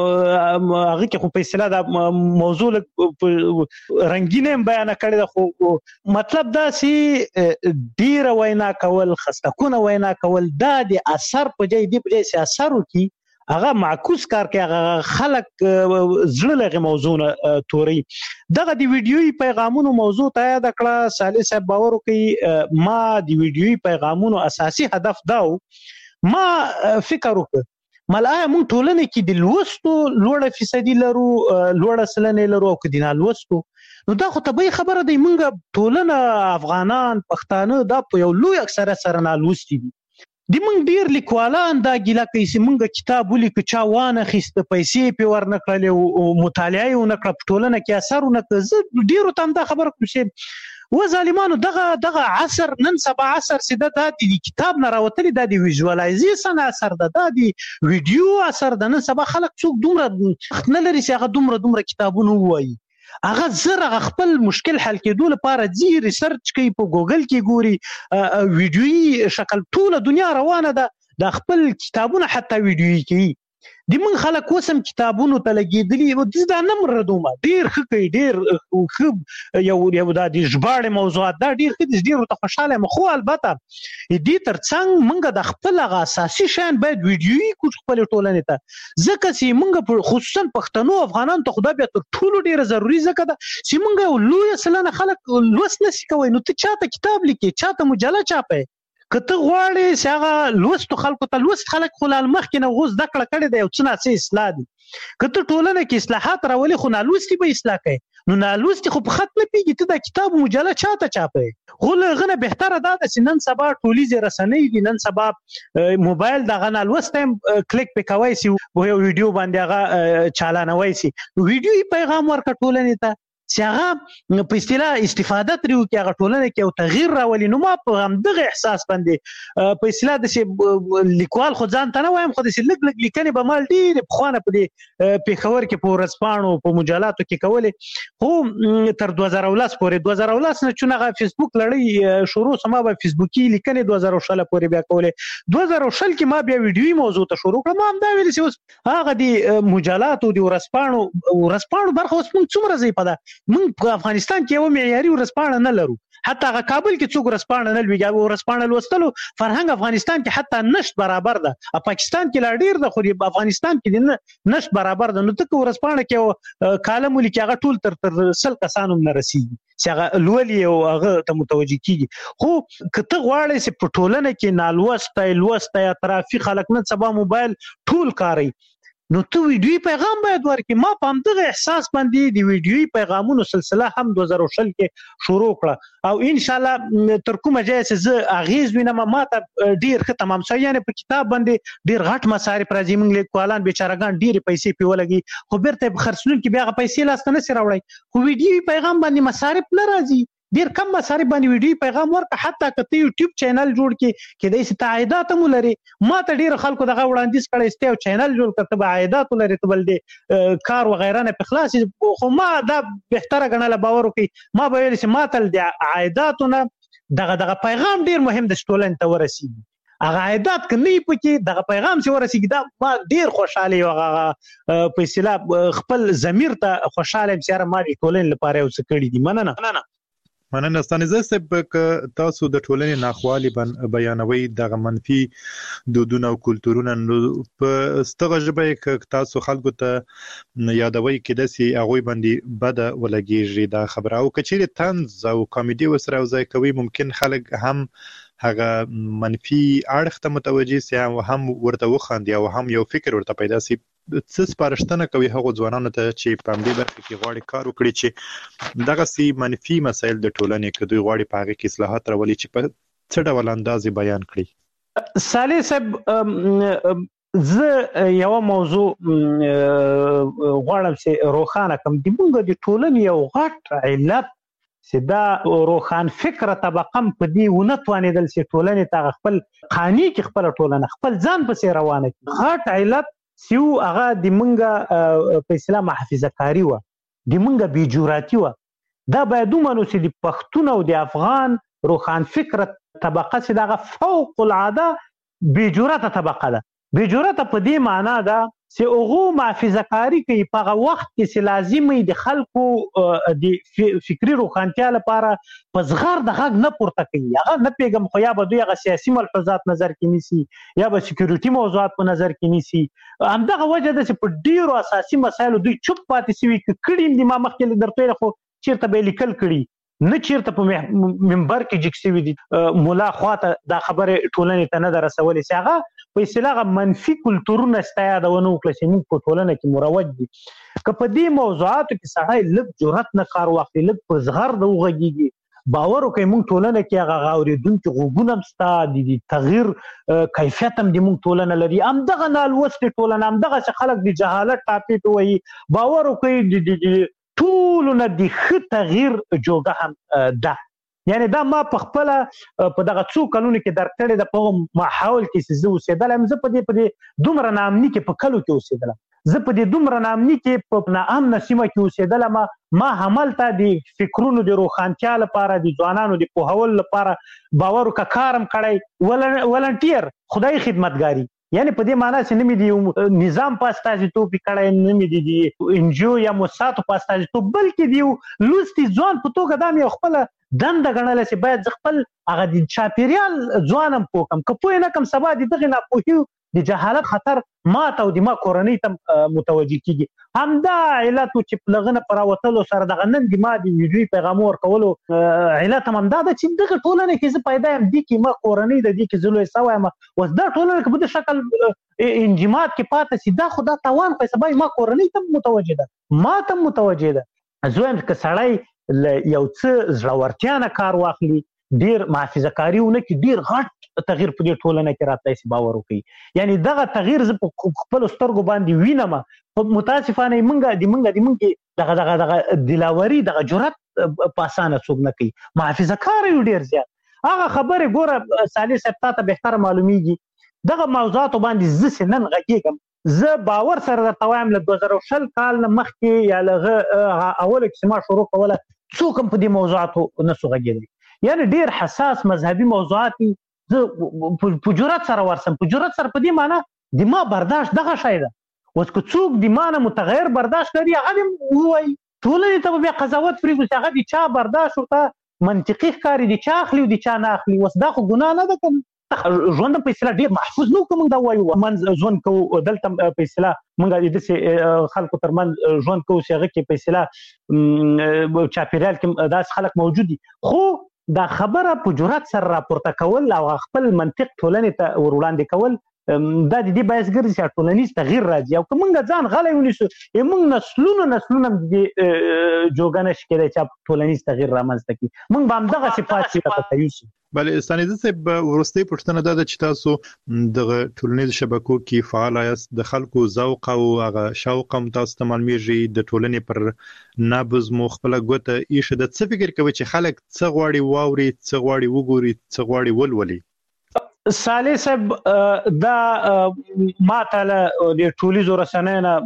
هغه کې خو په اصطلاح دا موضوع رنگینه بیان کړی دا خو مطلب دا سي ډیر وینا کول خستکونه وینا کول دا د اثر په ځای دی په ځای اثر وکي هغه معکوس کار کوي هغه خلک زړه لغه موضوع توري دغه دی ویډیوي پیغامونو موضوع ته یاد کړه صالح صاحب باور کوي ما دی ویډیوي پیغامونو اساسي هدف داو ما فکر وکړ ملای مون ټولنه کې د لوستو لوړه فیصدي لرو لوړه سلنه لرو او کدي نه لوستو نو دا خو طبيعي خبره دی مونږ ټولنه افغانان پښتانه دا په یو لوی اکثره سره نه لوستي دي د مونږ ډیر لیکوالان دا ګیله کوي چې مونږ کتاب ولیکو چا وانه خسته پیسې په ورنکړلې او مطالعه یې ونکړه په ټولنه کې اثر ونکړه زه ډیرو تام دا خبره کوم چې و ظالمانو دغه دغه عصر نن سبا عصر سیده د کتاب نه راوتلی د ویژوالایزیشن اثر ده د ویډیو اثر ده. نن سبا خلک څوک دومره نه لري چې هغه دومره دومره کتابونه وایي. هغه زره خپل مشکل حل کېدو لپاره ځي ریسرچ کوي په ګوګل کې ګوري ویډیوي شکل ټوله دنیا روانه ده د خپل کتابونه حتی ویډیوي کوي. د من خلک وسم کتابونو ته لګېدلي او د دا نم ردومه ډېر ښه کوي ډېر ښه یو یو دا د ژباړې موضوعات دا ډېر ښه دي ډېرو ته خوشحاله یم. خو البته دې تر څنګ موږ د خپل هغه اساسي شیان باید ویډیوي کړو خپلې ټولنې ته، ځکه چې موږ خصوصا پښتنو افغانانو ته خو دا بیا تر ټولو ډېره ضروري ځکه ده چې موږ یو لویه سلنه خلک لوست نشي کوی. نو ته چاته کتاب لیکې چاته مجله چاپې که ته غواړې چې هغه لوستو خلکو ته لوست خلک خو لا مخکې نه اوس زده کړه کړې ده یو څه ناڅه اصلاح دي. که ته ټولنه کې اصلاحات راولې خو نالوستي به اصلاح کوي. نو نالوستي خو په خط نه پیږي ته دا کتاب مجله چاته چاپې. خو له هغه نه بهتره دا ده چې نن سبا ټولیزې رسنۍ دي، نن سبا موبایل دغه نالوستی هم کلیک پې کوی سي په یو ویډیو باندې هغه چالانوی سي. ویډیوي پیغام ورکړه ټولنې ته چې هغه په اصطلاح استفاده ترې وکړي، هغه ټولنه کې یو تغییر راولي. نو ما په همدغه احساس باندې په اصطلاح داسې لیکوال خو ځان ته نه وایم خو داسې لږ لږ لیکنې به ما ډېرې پخوانه په دې پېښور کې په ورځپاڼو په مجلاتو کې کولې. خو تر دوه زره ولس پورې دوه زره ولس نه چون هغه فیسبوک لړۍ شروع سم ما به فیسبوکي لیکنې دوه زره شل پورې بیا کولې. دوه زره شل کې ما بیا ویډیوي موضوع ته شروع کړم. ما هم دا ویل چې اوس هغه د مجلاتو د ورځپاڼو ورځپاڼو برخه اوس موږ څومره ځای په ده موږ په افغانستان کې یو معیاري ورځپاڼه نه لرو. حتی هغه کابل کې څوک ورځپاڼه نه لوي. ورځپاڼه لوستلو فرهنګ افغانستان کې حتی نشت برابر ده. پاکستان کې لا ډیر ده خو افغانستان کې نشت برابر ده. نو ته که ورځپاڼه کې کالم ولیکي هغه ټول تر تر سل کسانو نه رسیږي چې هغه لولي او هغه ته متوجه کیږي. خو که ته غواړې چې په ټولنه کې نالوستی لوستی اطرافي خلک نن سبا موبایل ټول کاروي نو ته ویډیوي پیغام باید ورکړې. ما په همدغه احساس باندې د ویډیوي پیغامونو سلسله هم دوه زره شل کې شروع کړه او انشاءالله تر کومه ځایه چې زه اغیز وینم ما ته ډېر ښه تمام شوی. یعنې په کتاب باندې ډېر غټ مصارف راځي. موږ لیکوالان بیچارهګان ډېرې پیسې پرې ولګي خو بیرته یې په خرڅلونکي بیا هغه پیسې لاسته نشي راوړی. خو ویډیوي پیغام باندې مصارف نه راځي. ډیر کم مصارف باندې ویډیو پیغام ورکړه. حتی که ته یوټیوب چینل جوړ کړې کېدای شي ته عایدات هم ولرې. ما ته ډېرو خلکو دغه وړاندیز کړی چې ته یو چینل جوړ کړه ته به عایدات ولرې ته بل د کار وغیره نه پې خلاص شي. خو ما دا بهتره ګڼله باور وکړئ ما به ویل چې ما ته د عایداتو نه دغه دغه پیغام ډېر مهم ده چې ټولنې ته ورسېږي. هغه عایدات که نه وي پکې دغه پیغام چې ورسېږي دا ما ډېر خوشحاله یم. هغه په اصطلاح خپل ضمیر ته خوشحاله یم چې یاره ما د ټولنې لپاره یو څه کړي دي. مننه مننه ستانیزه صاحب که تاسو د ټولنې ناخوالي بیانوي دغه منفي دودونه او کلتورونه نو په ستغه ژبه کې تاسو خلکو ته یادوي کېدای شي هغوی باندې بده ولګېږي دا خبره او که چیرې طنز او کامیډي ورسره یوځای کوي ممکن خلک هم هغه منفي اړخ ته متوجه سي او هم ورته وخاندي او هم یو فکر ورته پیدا سي. څه سپارښتنه کوي هغو ځوانانو ته چې په همدې برخه کې غواړي کار وکړي چې دغسې منفي مسایل د ټولنې که دوی غواړي په هغې کې اصلاحات راولي چې په څه ډول انداز یې بیان کړي؟ صالح صاحب زه یوه موضوع غواړم چې روښانه کړم. د موږ د ټولنې یو غټ علت چې دا روښان فکره طبقه هم په دې ونه توانېدل چې ټولنې ته خپل قانع کړي خپله ټولنه خپل ځان پسې روانه کړي. غټ علت چې و هغه د موږ په اصطلاح محافظه کاري وه د موږ بېجراتي وه. دا باید ومنو چې د پښتون او د افغان روښان فکره طبقه چې دغه فوق العاده بېجرته طبقه ده. بېجرته په دې معنا ده چې هغو محافظه کاري کوي په هغه وخت کې چې لازم وي د خلکو د فکري روښانتیا لپاره په زغر د غږ نه پورته کوي. هغه نه پوهېږم خو یا به دوی هغه سیاسي ملحوظات نظر کې نیسي یا به سکیورټي موضوعات په نظر کې نیسي. همدغه وجه ده چې په ډېرو اساسي مسایلو دوی چوپ پاتې سوي. که کړي هم دي ما مخکې درته ویل خو چېرته به یې لیکل کړي نه چېرته په منبر کې جګ سوي دي. ملا خواته دا خبرې ټولنې ته نه ده رسولې چې هغه په اصطلاح منفي کلتورونه ستا یادونه وکړه چې موږ په ټولنه کې مروج دي. که په دې موضوعاتو کې سړی لږ جرأت نه کار واخلي لږ په زغر د وغږېږي باور وکړئ موږ ټولنه کې هغه اورېدونکي غوږونه هم شته د تغییر کیفیت هم د موږ ټولنه لري. همدغه نالوستې ټولنه همدغسې خلک د جهالت ټاپې ته وایي باور وکړئ ټولو نه د ښه تغییر جوګه هم ده. یعنی دا ما په خپل په دغه څو کلونو کې درک کړی د په ماحول کې چې زه اوسېدلم زه په دې په دې دومره ناامني کې په کلو کې اوسېدلم زه په دې دومره ناامني کې په ناامنه سیمه کې اوسېدلم ما هملته د فکرونو د روښانتیا لپاره د ځوانانو د پوهولو لپاره باور وکړه کارم کړی ولنټیر خدای خدمتګاري یعنی په دې معنی چې نه مې د نظام په استازیتوب کړی نه مې د انجیو یا موسساتو په استازیتوب بلکې د لوستي ځوان په توګه دا مې خپله دنده ګڼله چې باید زه خپل هغه د چاپېریال ځوانم پوه کړم که پوه نه کړم سبا د دغې ناپوهي د جهالت خطر ما ته او د ما کورنۍ ته متوجه کیږي همدا علت و چې په لغنه پر راوتلو سره دغه نن د ما د ویډیو پیغام ورکولو علت هم همدا ده چې دغه ټولنه کې زه پیدا یم دې کې ما کورنۍ د دې کې زه لوی سوی یم اوس دا ټولنه کې په دې شکل انجماد کې پاتې شي دا خو دا تاوان په سبا ما کورنۍ ته متوجه ده ما ته متوجه ده زه وایم که سړی یو څه زړورتیا نه کار واخلي ډیر محافظه کاری ونه کې ډیر غټ تغییر په دې ټولنه کې راتلی شي باور وکړي یعنی دغه تغییر زه په خپل سترګو باندې وینم متاسفانه مونږه د مونږه د مونږ دغه دغه دغه دلاوري دغه جرأت په اسانه څوک نه کوي محافظه کار یو ډیر زیات هغه خبره ګوره صالح صاحب ته بهتر معلومیږي دغه موضوعات باندې زه نن غږیږم زه باور سره درته وایم له دوه زره شل کال نه مخکې یا لغه اول کې ما شروع کوله څوک هم په دې موضوعاتو نه سو غږیدل یعنی ډیر حساس مذهبي موضوعات زه په جرأت سره ورسم په جرأت سره په دې معنی د ما برداشت دغه شی ده اوس که څوک د ما نه متغیر برداشت کوي هغه هم ووایي ټولنې ته به بیا قضاوت پرېږدو چې هغه د چا برداشت ورته منطقي ښکاري د چا اخلي او د چا نه اخلي اوس دا خو ګناه نه ده که ژوند په اصطلاح ډېر محفوظ نه وو که موږ دا ووایو منځ ژوند کوو دلته په اصطلاح موږ د داسې خلکو ترمنځ ژوند کوو چې هغه کې په اصطلاح چاپېریال کې داسې خلک موجود دي خو دا خبره په جرأت سره راپورته کول او خپل منطق ټولنې ته ور وړاندې کول دا د دې باعث ګرځي چې ټولنیز تغییر راځي او که موږ ځان غلی ونیسو موږ نسلونه نسلونه د دې جوګه نشي کېدای چې ټولنیز تغییر رامنځته کړي موږ به همدغسې پاتې راته بله ستانیزه صاحب وروستۍ پوښتنه دا ده چې تاسو دغه ټولنیزو شبکو کې فعال یاست د خلکو ذوق او هغه شوق هم تاسو ته معلومیږي د ټولنې پر نبض مو خپله ګوته ایښې ده څه فکر کوئ چې خلک څه غواړي واوري څه غواړي وګوري څه غواړي ولولي صالح صاحب دا ما ته له د ټولیزو رسنیو نه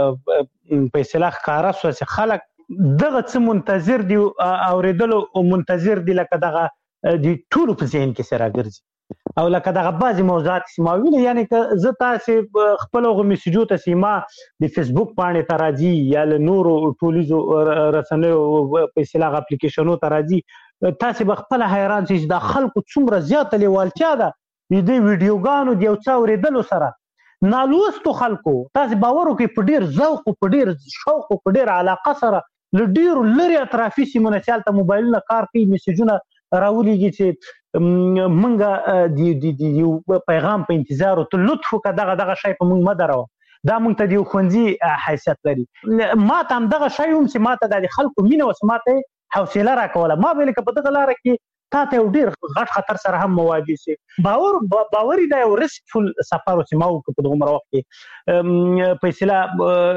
په اصطلاح ښکاره شوه چې خلک دغه څه منتظر دي اورېدلو منتظر دي لکه دغه د ټولو په ذهن کې سره ګرځي او لکه دغه بعضې موضوعات چې ما ویلي یعنی که زه تاسې خپل هغو میسیجو ته چې ما د فیسبوک پاڼې ته راځي یا له نورو ټولیزو رسنیو په اصطلاح اپلیکیشنو ته راځي تاسې به خپله حیران شئ چې دا خلکو څومره زیاته لیوالتیا ده د دې ویډیوګانو د یو څه اورېدلو سره نالوستو خلکو تاسې باور وکړئ په ډېر ذوق او په ډېر شوق او په ډېر علاقه سره له ډېرو لرې اطرافي سیمو نه چې هلته موبایلونه کار کوي میسیجونه راولیږي چې موږ د یو پیغام په انتظار او ته لطف وکړه دغه دغه شی په موږ مه دروه دا موږ ته د یو ښوونځي حیثیت لري ما ته همدغه شی هم چې ما ته د خلکو مینه وه چې ما ته حوصله راکوله ما ویل که په دغه لاره کې تا ته یو ډېر غټ خطر سره هم مواجه شي باور باوري دا یو ریسکفل سفر و چې ما وکړو په دغومره وخت کې په اصطلاح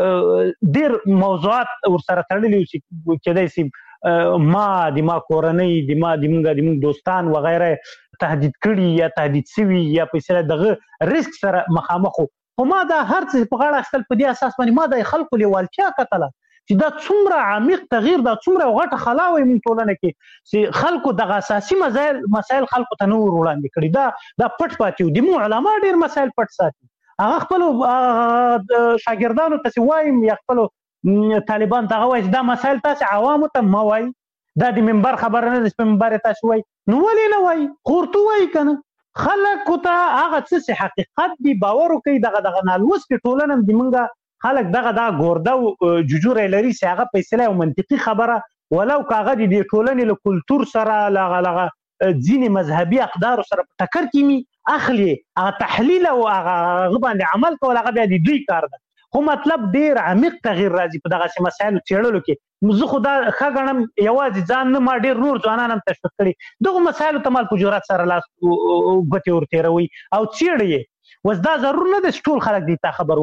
ډېر موضوعات ورسره تړلي وو چې کېدای شي ما د ما کورنۍ د ما د موږ د موږ دوستان وغیره تهدید کړي یا تهدید شوي یا په اصطلاح دغه ریسک سره مخامخ وو خو ما دا هر څه په غاړه اخیستل په دې اساس باندې ما د خلکو لیوالتیا کتله چې دا څومره عمیق تغییر دا څومره غټه خلا وي موږ ټولنه کې چې خلکو دغه اساسي مسایل مسایل خلکو ته نه ور وړاندې کړي دا دا پټ پاتې وو د موږ علما ډېر مسایل پټ ساتي هغه خپلو شاګردانو ته چې وایم یا خپلو طالبان ته هغه وایي چې دا مسایل تاسې عوامو ته مه وایي دا د منبر خبره نه ده چې په منبر یې تاسې وایي نو ولې نه وایي خو ورته وایي که نه خلکو ته هغه څه چې حقیقت دي باور وکړي دغه دغه نالوستې ټولنه د موږ خلک دغه دا ګورده او ججوری لري چې هغه په اصطلاح یو منطقي خبره ولو که هغه د دې ټولنې له کلتور سره له هغه ځینې مذهبي اقدارو سره په ټکر کې وي اخلي هغه تحلیل او هغه باندې عمل کول هغه بیا د دوی کار ده خو مطلب ډېر عمیق تغییر راځي په دغسې مسایلو څېړلو کې زه خو دا ښه ګڼم یوازې ځان نه ما ډېر نور ځوانان هم تشویق کړي دغو مسایلو ته مال په جرأت سره لاس ګوتې ورتېروئ او څېړئ یې اوس دا ضرور نه ده چې ټول خلک دې ته خبر ومني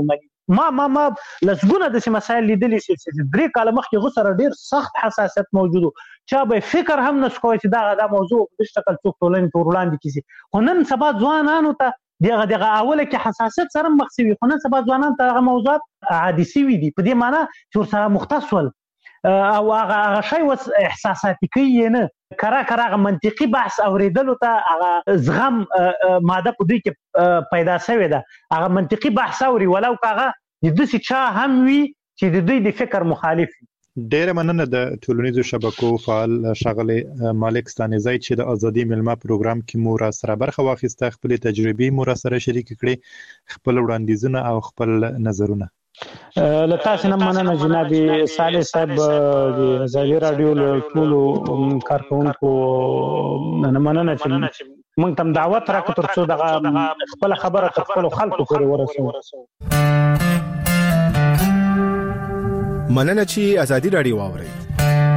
ما ما ما لسګونه د مسایل لیدلې چې درې کال مخکې غوسره ډیر سخت حساسیت موجود چا به فکر هم نس کوي چې دا دا موضوع د شکل څوک ټولنې تور وړاندې کیږي خو نن سبا ځوانانو ته دغه دغه اوله کې حساسیت سره مخ شوی خو نن سبا ځوانان ته هغه موضوعات عادي شوي دي په دې معنی چې سره مختص ول او هغه شی وس احساساتي کوي نه کرا کرا منطقي بحث اوریدلو ته هغه زغم ماده په دې کې پیدا شوی ده هغه منطقي بحث اوري ولو هغه د دې چا هم وي چې د دې د فکر مخالف ډېر مننه د ټولنیزو شبکو فعال شاغله مالک ستانیزای چې د ازادي ملما پروګرام کې مو را سره برخه واخیسته خپل تجربې مو را سره شریک کړې خپل وړاندیزونه او خپل نظرونه لتا سينه مننه جناب صالح صاحب د ازادي رادیو له ټولو کارکونکو مننه چې موږ تم دعوت راکړو ترڅو دغه خپل خبره خپل خلکو پورې ورسوو مننه چې ازادي رادیو واوري